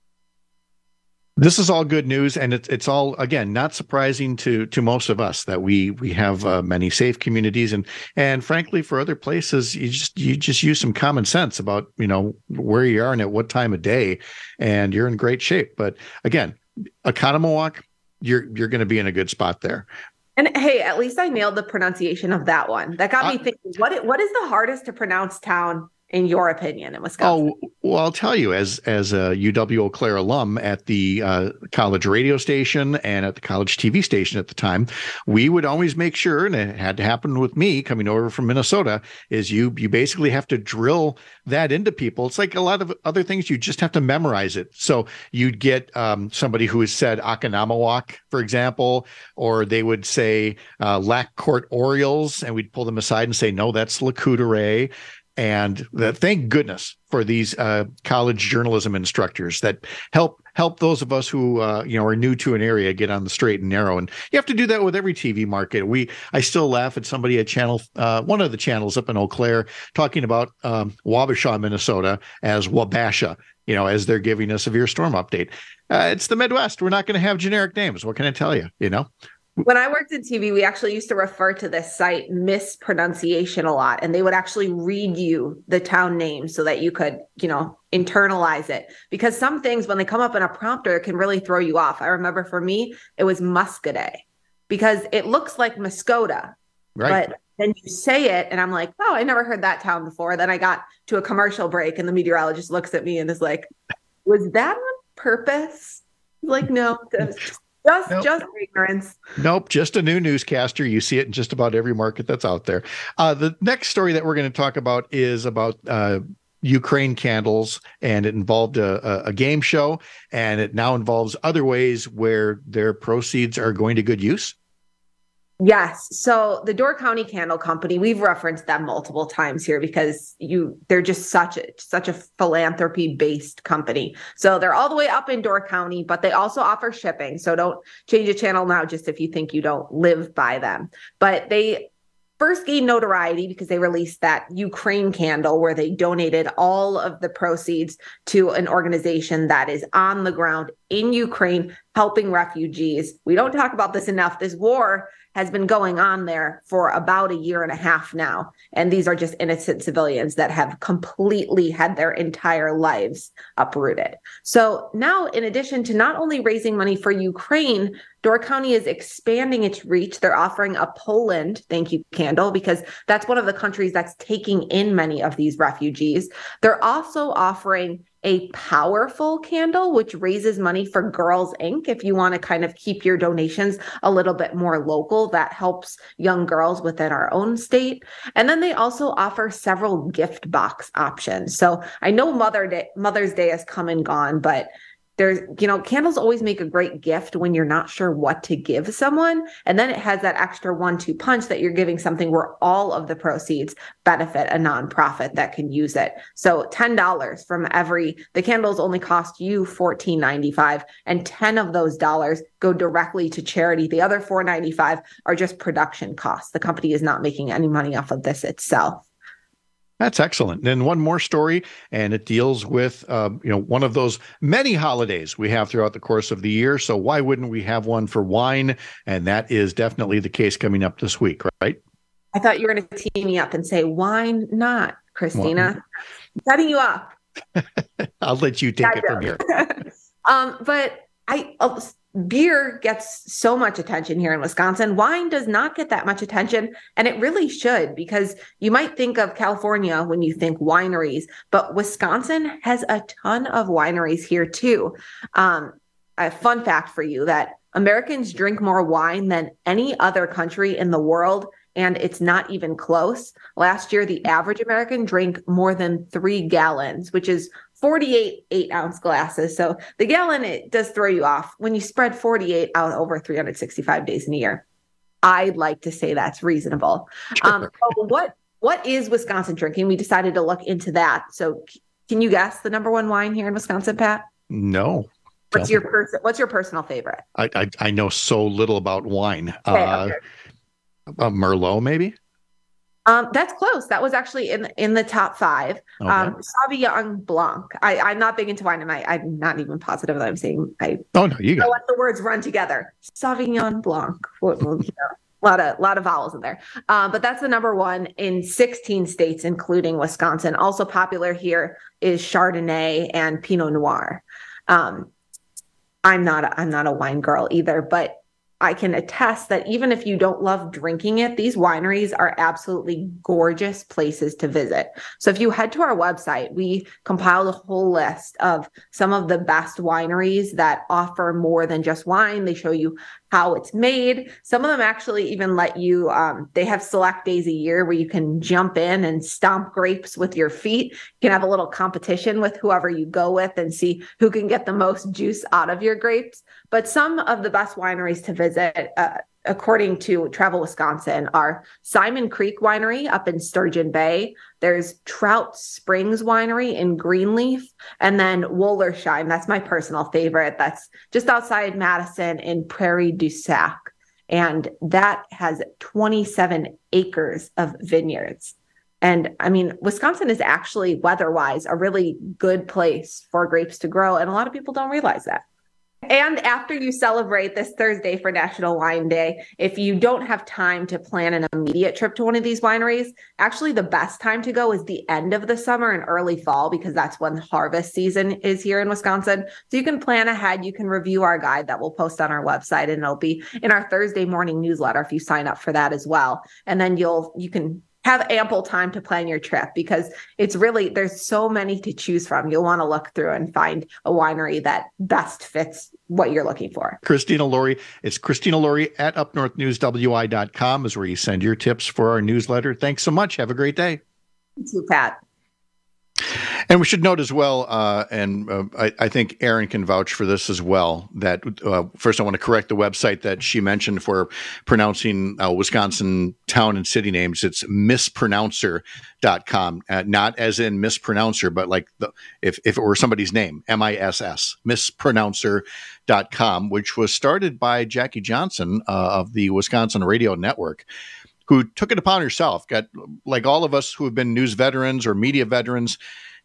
This is all good news, and it's it's all, again, not surprising to to most of us that we we have uh, many safe communities, and and frankly, for other places, you just you just use some common sense about, you know, where you are and at what time of day, and you're in great shape. But again, Oconomowoc, you're you're going to be in a good spot there. And hey, at least I nailed the pronunciation of that one. That got uh, me thinking. What what is the hardest to pronounce town, in your opinion, in Wisconsin? Oh, well, I'll tell you, as as a U W Eau Claire alum at the uh, college radio station and at the college T V station at the time, we would always make sure, and it had to happen with me coming over from Minnesota, is you you basically have to drill that into people. It's like a lot of other things, you just have to memorize it. So you'd get um, somebody who has said Oconomowoc, for example, or they would say uh, Lac Court Orioles, and we'd pull them aside and say, no, that's Le Coudray. And the, thank goodness for these uh, college journalism instructors that help help those of us who uh, you know are new to an area get on the straight and narrow. And you have to do that with every T V market. We I still laugh at somebody at channel uh, one of the channels up in Eau Claire talking about um, Wabasha, Minnesota as Wabasha, you know, as they're giving a severe storm update. Uh, it's the Midwest. We're not going to have generic names. What can I tell you? You know. When I worked in T V, we actually used to refer to this site mispronunciation a lot, and they would actually read you the town name so that you could, you know, internalize it. Because some things, when they come up in a prompter, can really throw you off. I remember for me, it was Muscadet, because it looks like Muskota, right? But then you say it, and I'm like, oh, I never heard that town before. Then I got to a commercial break, and the meteorologist looks at me and is like, was that on purpose? Like, no, just Just, nope. just ignorance. Nope, just a new newscaster. You see it in just about every market that's out there. Uh, the next story that we're going to talk about is about uh, Ukraine candles, and it involved a, a, a game show, and it now involves other ways where their proceeds are going to good use. Yes. So the Door County Candle Company, we've referenced them multiple times here because you they're just such a such a philanthropy-based company. So they're all the way up in Door County, but they also offer shipping. So don't change the channel now just if you think you don't live by them. But they first gained notoriety because they released that Ukraine candle where they donated all of the proceeds to an organization that is on the ground in Ukraine helping refugees. We don't talk about this enough. This war has been going on there for about a year and a half now. And these are just innocent civilians that have completely had their entire lives uprooted. So now, in addition to not only raising money for Ukraine, Door County is expanding its reach. They're offering a Poland thank you candle because that's one of the countries that's taking in many of these refugees. They're also offering a powerful candle, which raises money for Girls Incorporated. If you want to kind of keep your donations a little bit more local, that helps young girls within our own state. And then they also offer several gift box options. So I know Mother Day, Mother's Day has come and gone, but there's, you know, candles always make a great gift when you're not sure what to give someone. And then it has that extra one two punch that you're giving something where all of the proceeds benefit a nonprofit that can use it. So ten dollars from every, the candles only cost you fourteen ninety-five, and ten of those dollars go directly to charity. The other four ninety-five are just production costs. The company is not making any money off of this itself. That's excellent. Then one more story, and it deals with uh, you know one of those many holidays we have throughout the course of the year. So why wouldn't we have one for wine? And that is definitely the case coming up this week, right? I thought you were going to tee me up and say, why not, Christina? Well, setting you up. I'll let you take I it from here. um, but I uh, beer gets so much attention here in Wisconsin. Wine does not get that much attention, and it really should, because you might think of California when you think wineries, but Wisconsin has a ton of wineries here too. Um, a fun fact for you that Americans drink more wine than any other country in the world, and it's not even close. Last year, the average American drank more than three gallons, which is forty-eight eight-ounce glasses. So the gallon, it does throw you off when you spread forty-eight out over three hundred sixty-five days in a year. I'd like to say that's reasonable. Sure. Um, so what what is Wisconsin drinking? We decided to look into that. So can you guess the number one wine here in Wisconsin, Pat? No. What's your person? What's your personal favorite? I, I I know so little about wine. Okay, uh, okay. Uh, Merlot, maybe. Um, that's close. That was actually in in the top five. Okay. Um, Sauvignon Blanc. I, I'm not big into wine. Am I? I'm not even positive that I'm saying. I oh no, you got. I let the words run together. Sauvignon Blanc. Well, well, you know, a lot of lot of vowels in there. Uh, but that's the number one in sixteen states, including Wisconsin. Also popular here is Chardonnay and Pinot Noir. Um, I'm not. A, I'm not a wine girl either, but I can attest that even if you don't love drinking it, these wineries are absolutely gorgeous places to visit. So if you head to our website, we compiled a whole list of some of the best wineries that offer more than just wine. They show you how it's made. Some of them actually even let you, um, they have select days a year where you can jump in and stomp grapes with your feet. You can have a little competition with whoever you go with and see who can get the most juice out of your grapes. But some of the best wineries to visit, uh, according to Travel Wisconsin, are Simon Creek Winery up in Sturgeon Bay. There's Trout Springs Winery in Greenleaf, and then Wollersheim. That's my personal favorite. That's just outside Madison in Prairie du Sac. And that has twenty-seven acres of vineyards. And I mean, Wisconsin is actually weather-wise a really good place for grapes to grow. And a lot of people don't realize that. And after you celebrate this Thursday for National Wine Day, if you don't have time to plan an immediate trip to one of these wineries, actually the best time to go is the end of the summer and early fall, because that's when harvest season is here in Wisconsin. So you can plan ahead. You can review our guide that we'll post on our website, and it'll be in our Thursday morning newsletter if you sign up for that as well. And then you'll you can have ample time to plan your trip, because it's really, there's so many to choose from. You'll want to look through and find a winery that best fits what you're looking for. Christina Laurie, it's Christina Laurie at up north news w i dot com is where you send your tips for our newsletter. Thanks so much. Have a great day. You too, Pat. And we should note as well, uh, and uh, I, I think Erin can vouch for this as well, that uh, first I want to correct the website that she mentioned for pronouncing uh, Wisconsin town and city names. It's mispronouncer dot com, uh, not as in mispronouncer, but like the, if, if it were somebody's name, M I S S, mispronouncer dot com, which was started by Jackie Johnson uh, of the Wisconsin Radio Network, who took it upon herself. Got, like all of us who have been news veterans or media veterans,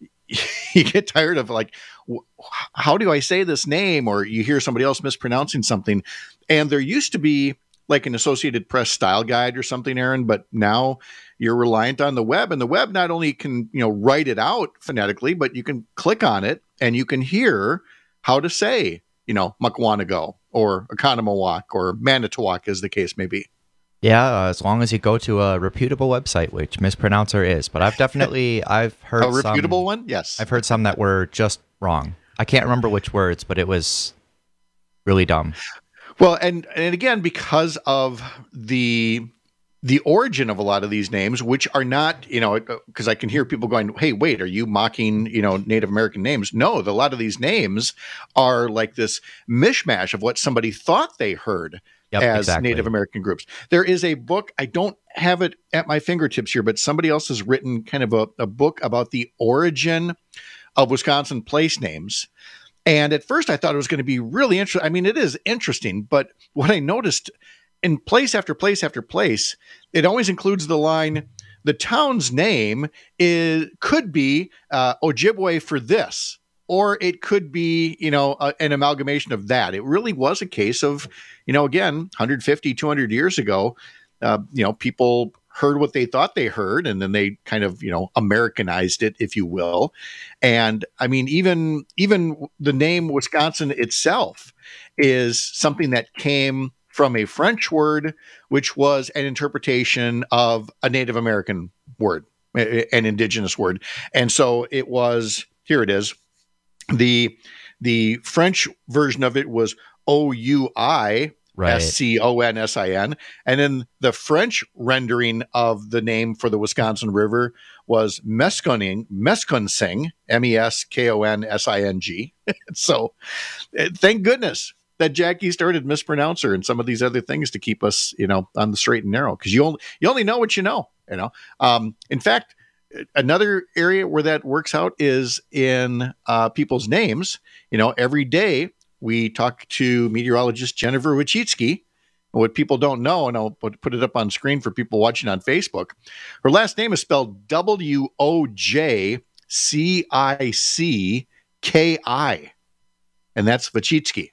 you get tired of like, how do I say this name? Or you hear somebody else mispronouncing something. And there used to be like an Associated Press style guide or something, Erin, but now you're reliant on the web. And the web not only can, you know, write it out phonetically, but you can click on it and you can hear how to say, you know, Mukwanago or Oconomowoc or Manitowoc, as the case may be. Yeah, uh, as long as you go to a reputable website, which Mispronouncer is. But I've definitely, I've heard a reputable some, one? Yes. I've heard some that were just wrong. I can't remember which words, but it was really dumb. Well, and and again, because of the the origin of a lot of these names, which are not, you know, because I can hear people going, hey, wait, are you mocking, you know, Native American names? No, the, a lot of these names are like this mishmash of what somebody thought they heard. Yep, as exactly. Native American groups. There is a book, I don't have it at my fingertips here, but somebody else has written kind of a, a book about the origin of Wisconsin place names. And at first I thought it was going to be really interesting. I mean, it is interesting, but what I noticed in place after place after place, it always includes the line, the town's name is could be uh, Ojibwe for this, or it could be, you know, a, an amalgamation of that. It really was a case of, you know, again, one hundred fifty, two hundred years ago, uh, you know, people heard what they thought they heard, and then they kind of, you know, Americanized it, if you will. And I mean, even even the name Wisconsin itself is something that came from a French word, which was an interpretation of a Native American word, an indigenous word. And so it was, here it is, the the French version of it was O U I S C O N S I N. And then the French rendering of the name for the Wisconsin River was Meskoning, Meskonsing, M E S K O N S I N G. So thank goodness that Jackie started mispronouncer and some of these other things to keep us, you know, on the straight and narrow, because you only, you only know what you know, you know. Um, in fact, another area where that works out is in uh, people's names. You know, every day we talk to meteorologist Jennifer Wachitsky. What people don't know, and I'll put it up on screen for people watching on Facebook, her last name is spelled W O J C I C K I, and that's Wachitsky,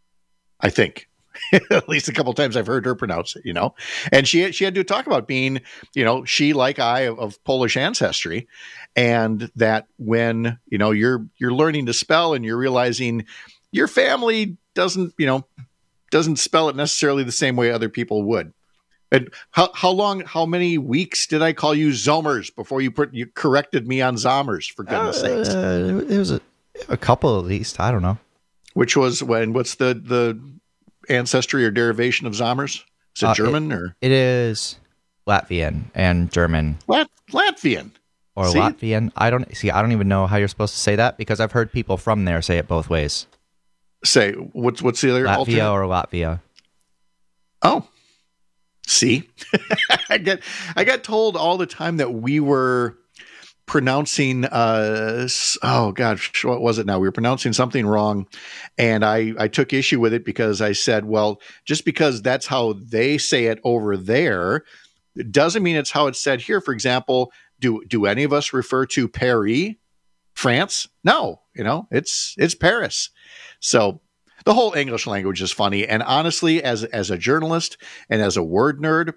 I think. At least a couple of times I've heard her pronounce it, you know. And she she had to talk about being, you know, she like I of, of Polish ancestry, and that when, you know, you're you're learning to spell and you're realizing your family doesn't, you know, doesn't spell it necessarily the same way other people would. And how how long, how many weeks did I call you Zomers before you put you corrected me on Zomers, for goodness uh, sakes? Uh, it was a, a couple at least. I don't know. Which was when? What's the the ancestry or derivation of Zomers? Is it uh, German it, or? It is Latvian and German. Lat- Latvian. Or see? Latvian. I don't see. I don't even know how you're supposed to say that, because I've heard people from there say it both ways. Say what's what's the other Latvia alternate? or Latvia? Oh, see, I get I got told all the time that we were pronouncing. Uh, oh gosh, what was it now? We were pronouncing something wrong, and I I took issue with it because I said, well, just because that's how they say it over there, it doesn't mean it's how it's said here. For example, do do any of us refer to Paris, France? No, you know, it's it's Paris. So the whole English language is funny. And honestly, as, as a journalist and as a word nerd,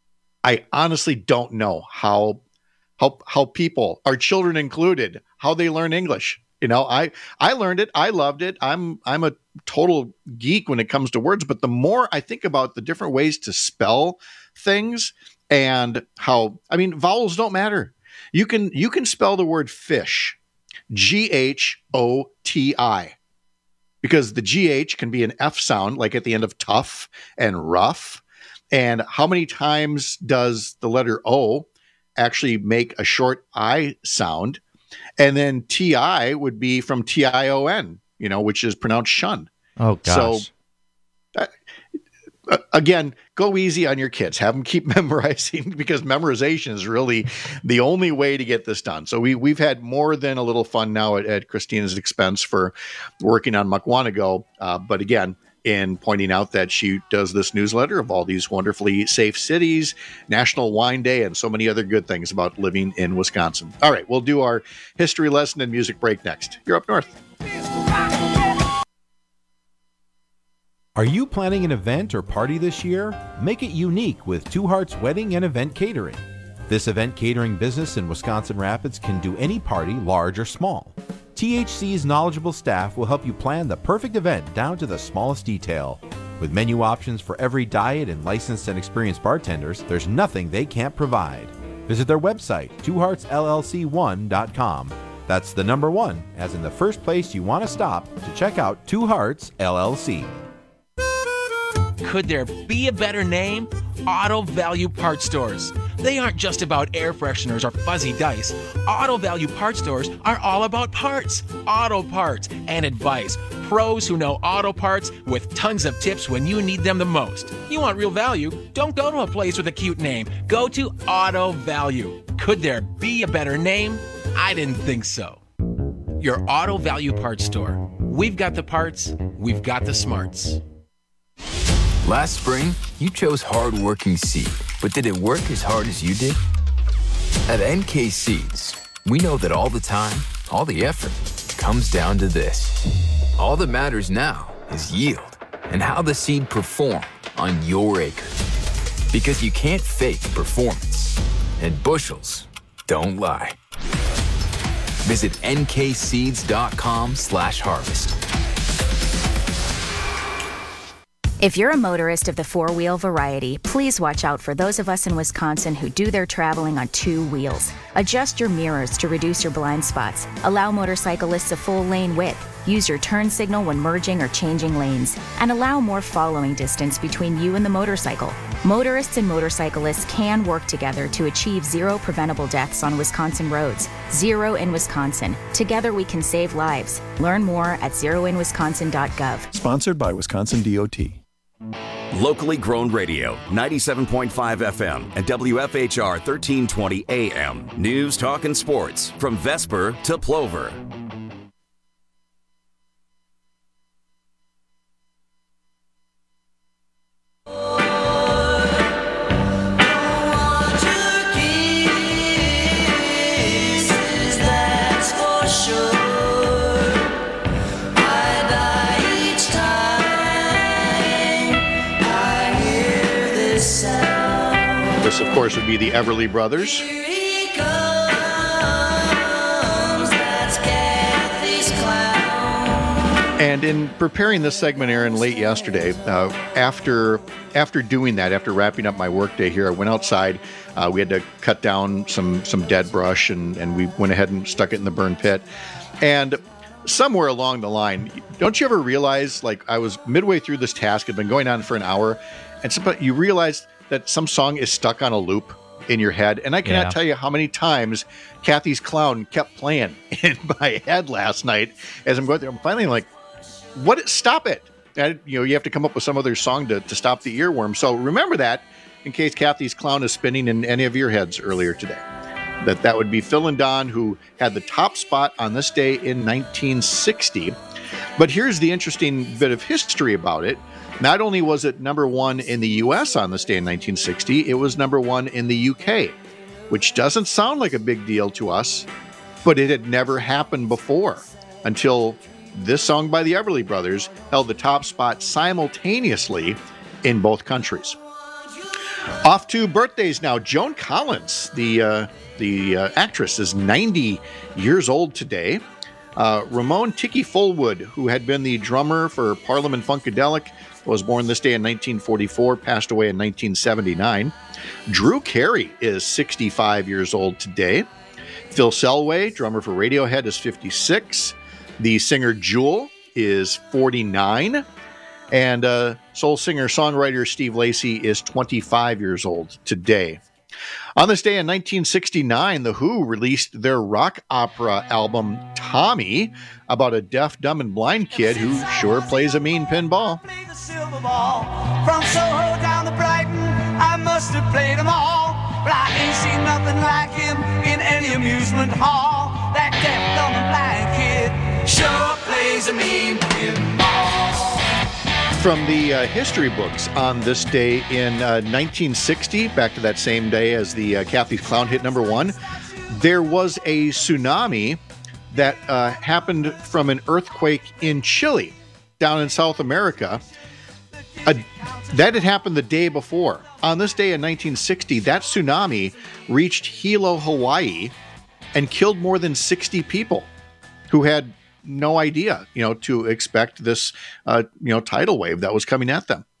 I honestly don't know how, how, how people, our children included, how they learn English. You know, I, I learned it. I loved it. I'm, I'm a total geek when it comes to words, but the more I think about the different ways to spell things and how, I mean, vowels don't matter. You can, you can spell the word fish, G H O T I. Because the G H can be an F sound, like at the end of tough and rough. And how many times does the letter O actually make a short I sound? And then T I would be from T I O N, you know, which is pronounced shun. Oh, gosh. So, uh, again, go easy on your kids. Have them keep memorizing, because memorization is really the only way to get this done. So we, we've had more than a little fun now at, at Christina's expense for working on Mukwonago. Uh, but again, in pointing out that she does this newsletter of all these wonderfully safe cities, National Wine Day, and so many other good things about living in Wisconsin. All right, we'll do our history lesson and music break next. You're up north. Are you planning an event or party this year? Make it unique with Two Hearts Wedding and Event Catering. This event catering business in Wisconsin Rapids can do any party, large or small. T H C's knowledgeable staff will help you plan the perfect event down to the smallest detail. With menu options for every diet and licensed and experienced bartenders, there's nothing they can't provide. Visit their website, two hearts L L C one dot com. That's the number one, as in the first place you want to stop to check out Two Hearts L L C. Could there be a better name? Auto Value Parts Stores. They aren't just about air fresheners or fuzzy dice. Auto Value Parts Stores are all about parts, auto parts, and advice. Pros who know auto parts with tons of tips when you need them the most. You want real value? Don't go to a place with a cute name. Go to Auto Value. Could there be a better name? I didn't think so. Your Auto Value Parts Store. We've got the parts, we've got the smarts. Last spring, you chose hard-working seed, but did it work as hard as you did? At N K Seeds, we know that all the time, all the effort comes down to this. All that matters now is yield and how the seed performed on your acre. Because you can't fake performance, and bushels don't lie. Visit nkseeds.com slash harvest. If you're a motorist of the four-wheel variety, please watch out for those of us in Wisconsin who do their traveling on two wheels. Adjust your mirrors to reduce your blind spots. Allow motorcyclists a full lane width. Use your turn signal when merging or changing lanes. And allow more following distance between you and the motorcycle. Motorists and motorcyclists can work together to achieve zero preventable deaths on Wisconsin roads. Zero in Wisconsin. Together we can save lives. Learn more at zero in wisconsin dot gov. Sponsored by Wisconsin D O T. Locally grown radio, ninety-seven point five F M and W F H R thirteen twenty A M. News, talk, and sports from Vesper to Plover. This, of course, would be the Everly Brothers. And in preparing this segment, Aaron, late yesterday, uh, after after doing that, after wrapping up my workday here, I went outside. Uh, we had to cut down some some dead brush, and, and we went ahead and stuck it in the burn pit. And somewhere along the line, don't you ever realize, like, I was midway through this task, it had been going on for an hour, and so, you realize that some song is stuck on a loop in your head. And I cannot Yeah. tell you how many times Kathy's Clown kept playing in my head last night as I'm going through. I'm finally like, what? Stop it. And, you know, you have to come up with some other song to, to stop the earworm. So remember that in case Kathy's Clown is spinning in any of your heads earlier today. That that would be Phil and Don, who had the top spot on this day in nineteen sixty. But here's the interesting bit of history about it. Not only was it number one in the U S on this day in nineteen sixty, it was number one in the U K, which doesn't sound like a big deal to us, but it had never happened before until this song by the Everly Brothers held the top spot simultaneously in both countries. Off to birthdays now. Joan Collins, the uh, the uh, actress, is ninety years old today. Uh, Ramon Tiki Fullwood, who had been the drummer for Parliament Funkadelic, was born this day in nineteen forty-four, passed away in nineteen seventy-nine. Drew Carey is sixty-five years old today. Phil Selway, drummer for Radiohead, is fifty-six. The singer Jewel is forty-nine. And uh, soul singer-songwriter Steve Lacy is twenty-five years old today. On this day in nineteen sixty-nine, The Who released their rock opera album Tommy, about a deaf, dumb, and blind kid who sure plays a mean pinball. Silver ball from Soho down to Brighton. I must have played them all, but I ain't seen nothing like him in any amusement hall. That deaf, dumb, and blind kid sure plays a mean pinball. From the uh, history books on this day in uh, nineteen sixty, back to that same day as the uh, Kathy's Clown hit number one, there was a tsunami that uh, happened from an earthquake in Chile, down in South America. Uh, that had happened the day before. On this day in nineteen sixty, that tsunami reached Hilo, Hawaii, and killed more than sixty people who had no idea, you know, to expect this, uh, you know, tidal wave that was coming at them.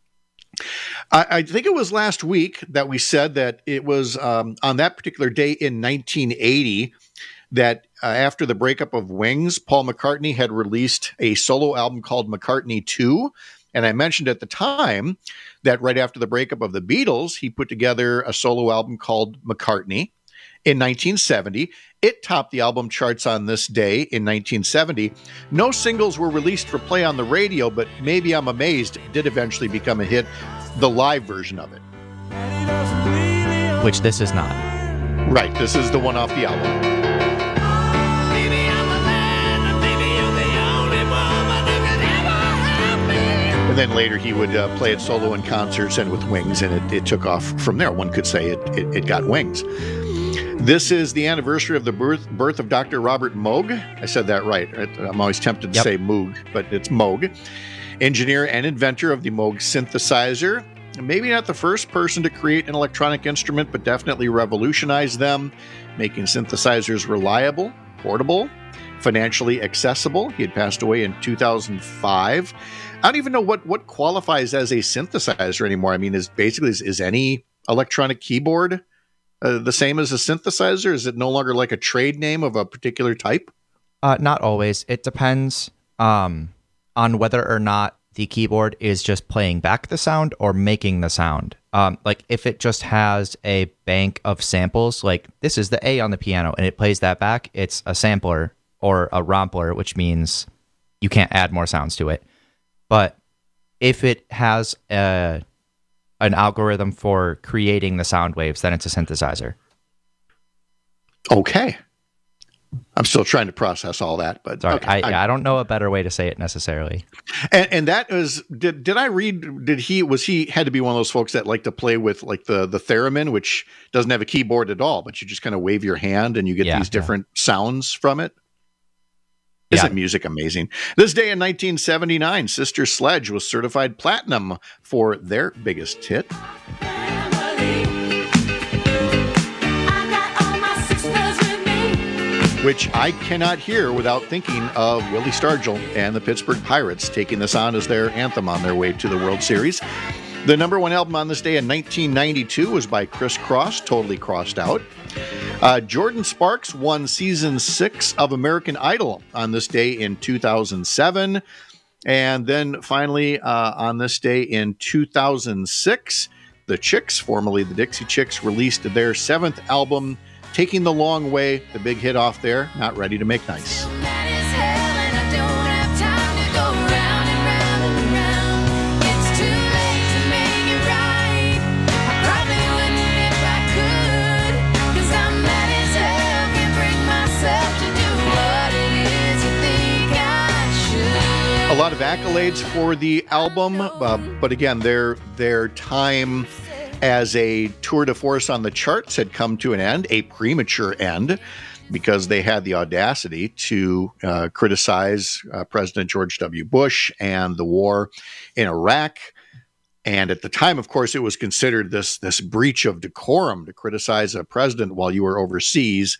I, I think it was last week that we said that it was um, on that particular day in nineteen eighty that uh, after the breakup of Wings, Paul McCartney had released a solo album called McCartney two. And I mentioned at the time that right after the breakup of the Beatles, he put together a solo album called McCartney. In nineteen seventy, it topped the album charts on this day in nineteen seventy. No singles were released for play on the radio, but Maybe I'm Amazed did eventually become a hit, the live version of it. Which this is not. Right, this is the one off the album. And then later he would uh, play it solo in concerts and with Wings, and it, it took off from there. One could say it, it, it got wings. This is the anniversary of the birth, birth of Doctor Robert Moog. I said that right. I'm always tempted to yep. say Moog, but it's Moog. Engineer and inventor of the Moog synthesizer. Maybe not the first person to create an electronic instrument, but definitely revolutionized them, making synthesizers reliable, portable, financially accessible. He had passed away in two thousand five. I don't even know what, what qualifies as a synthesizer anymore. I mean, is basically, is, is any electronic keyboard uh, the same as a synthesizer? Is it no longer like a trade name of a particular type? Uh, not always. It depends um, on whether or not the keyboard is just playing back the sound or making the sound. Um, like if it just has a bank of samples, like this is the A on the piano and it plays that back, it's a sampler or a rompler, which means you can't add more sounds to it. But if it has a, an algorithm for creating the sound waves, then it's a synthesizer. Okay. I'm still trying to process all that, but Sorry, okay. I, I don't know a better way to say it necessarily. And, and that was did did I read? Did he was he had to be one of those folks that like to play with like the the theremin, which doesn't have a keyboard at all, but you just kind of wave your hand and you get yeah, these different yeah. sounds from it. Isn't yeah. music amazing? This day in nineteen seventy-nine, Sister Sledge was certified platinum for their biggest hit. Which I cannot hear without thinking of Willie Stargell and the Pittsburgh Pirates taking this on as their anthem on their way to the World Series. The number one album on this day in nineteen ninety-two was by Criss Cross, Totally Crossed Out. Uh, Jordan Sparks won season six of American Idol on this day in two thousand seven. And then finally, uh, on this day in two thousand six, the Chicks, formerly the Dixie Chicks, released their seventh album, Taking the Long Way, the big hit off there, Not Ready to Make Nice. A lot of accolades for the album, uh, but again, their their time as a tour de force on the charts had come to an end, a premature end, because they had the audacity to uh, criticize uh, President George W. Bush and the war in Iraq. And at the time, of course, it was considered this, this breach of decorum to criticize a president while you were overseas.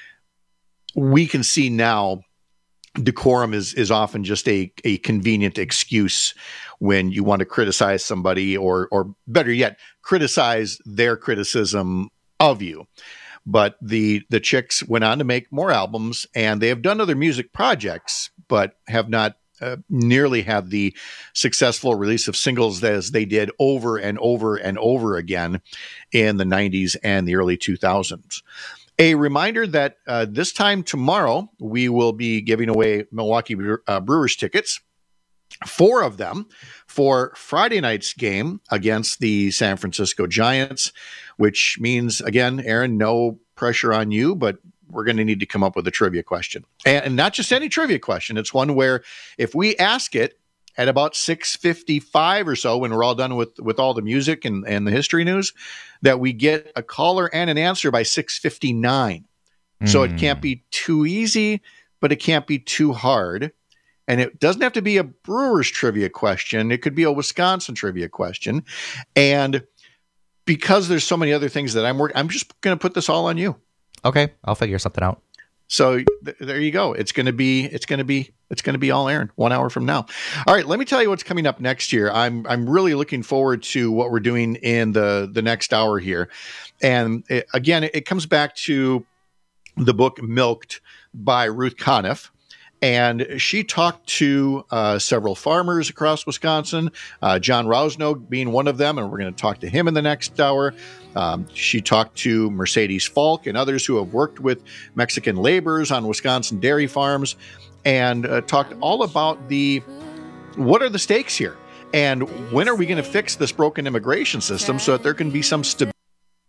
We can see now decorum is, is often just a, a convenient excuse when you want to criticize somebody or, or better yet, criticize their criticism of you. But the, the Chicks went on to make more albums, and they have done other music projects, but have not uh, nearly had the successful release of singles as they did over and over and over again in the nineties and the early two thousands. A reminder that uh, this time tomorrow, we will be giving away Milwaukee uh, Brewers tickets, four of them, for Friday night's game against the San Francisco Giants, which means, again, Aaron, no pressure on you, but we're going to need to come up with a trivia question. And, and not just any trivia question. It's one where if we ask it at about six fifty-five or so, when we're all done with, with all the music and, and the history news, that we get a caller and an answer by six fifty-nine. Mm. So it can't be too easy, but it can't be too hard. And it doesn't have to be a Brewers trivia question. It could be a Wisconsin trivia question. And because there's so many other things that I'm working, I'm just going to put this all on you. Okay, I'll figure something out. So th- there you go. It's going to be, it's going to be, it's going to be all Aaron one hour from now. All right. Let me tell you what's coming up next year. I'm, I'm really looking forward to what we're doing in the, the next hour here. And it, again, it, it comes back to the book Milked by Ruth Conniff. And she talked to uh, several farmers across Wisconsin, uh, John Rousno being one of them, and we're going to talk to him in the next hour. Um, she talked to Mercedes Falk and others who have worked with Mexican laborers on Wisconsin dairy farms, and uh, talked all about the what are the stakes here, and when are we going to fix this broken immigration system so that there can be some stability.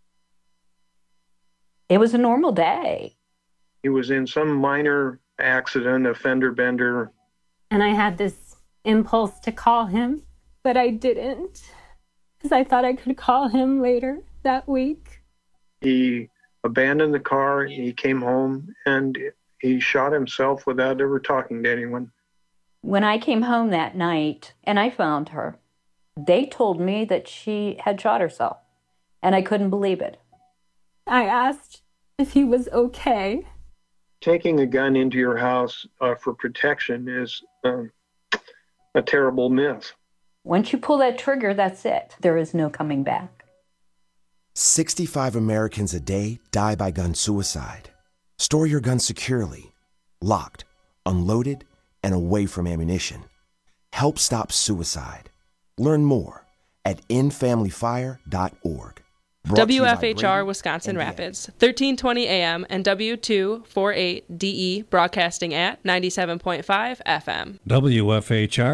It was a normal day. He was in some minor accident, a fender bender. And I had this impulse to call him, but I didn't, because I thought I could call him later that week. He abandoned the car. He came home and he shot himself without ever talking to anyone. When I came home that night and I found her, they told me that she had shot herself, and I couldn't believe it. I asked if he was okay. Taking a gun into your house uh, for protection is um, a terrible myth. Once you pull that trigger, that's it. There is no coming back. sixty-five Americans a day die by gun suicide. Store your gun securely, locked, unloaded, and away from ammunition. Help stop suicide. Learn more at end family fire dot org. W F H R Wisconsin Rapids, thirteen twenty A M and W two forty-eight D E broadcasting at ninety-seven point five F M. W F H R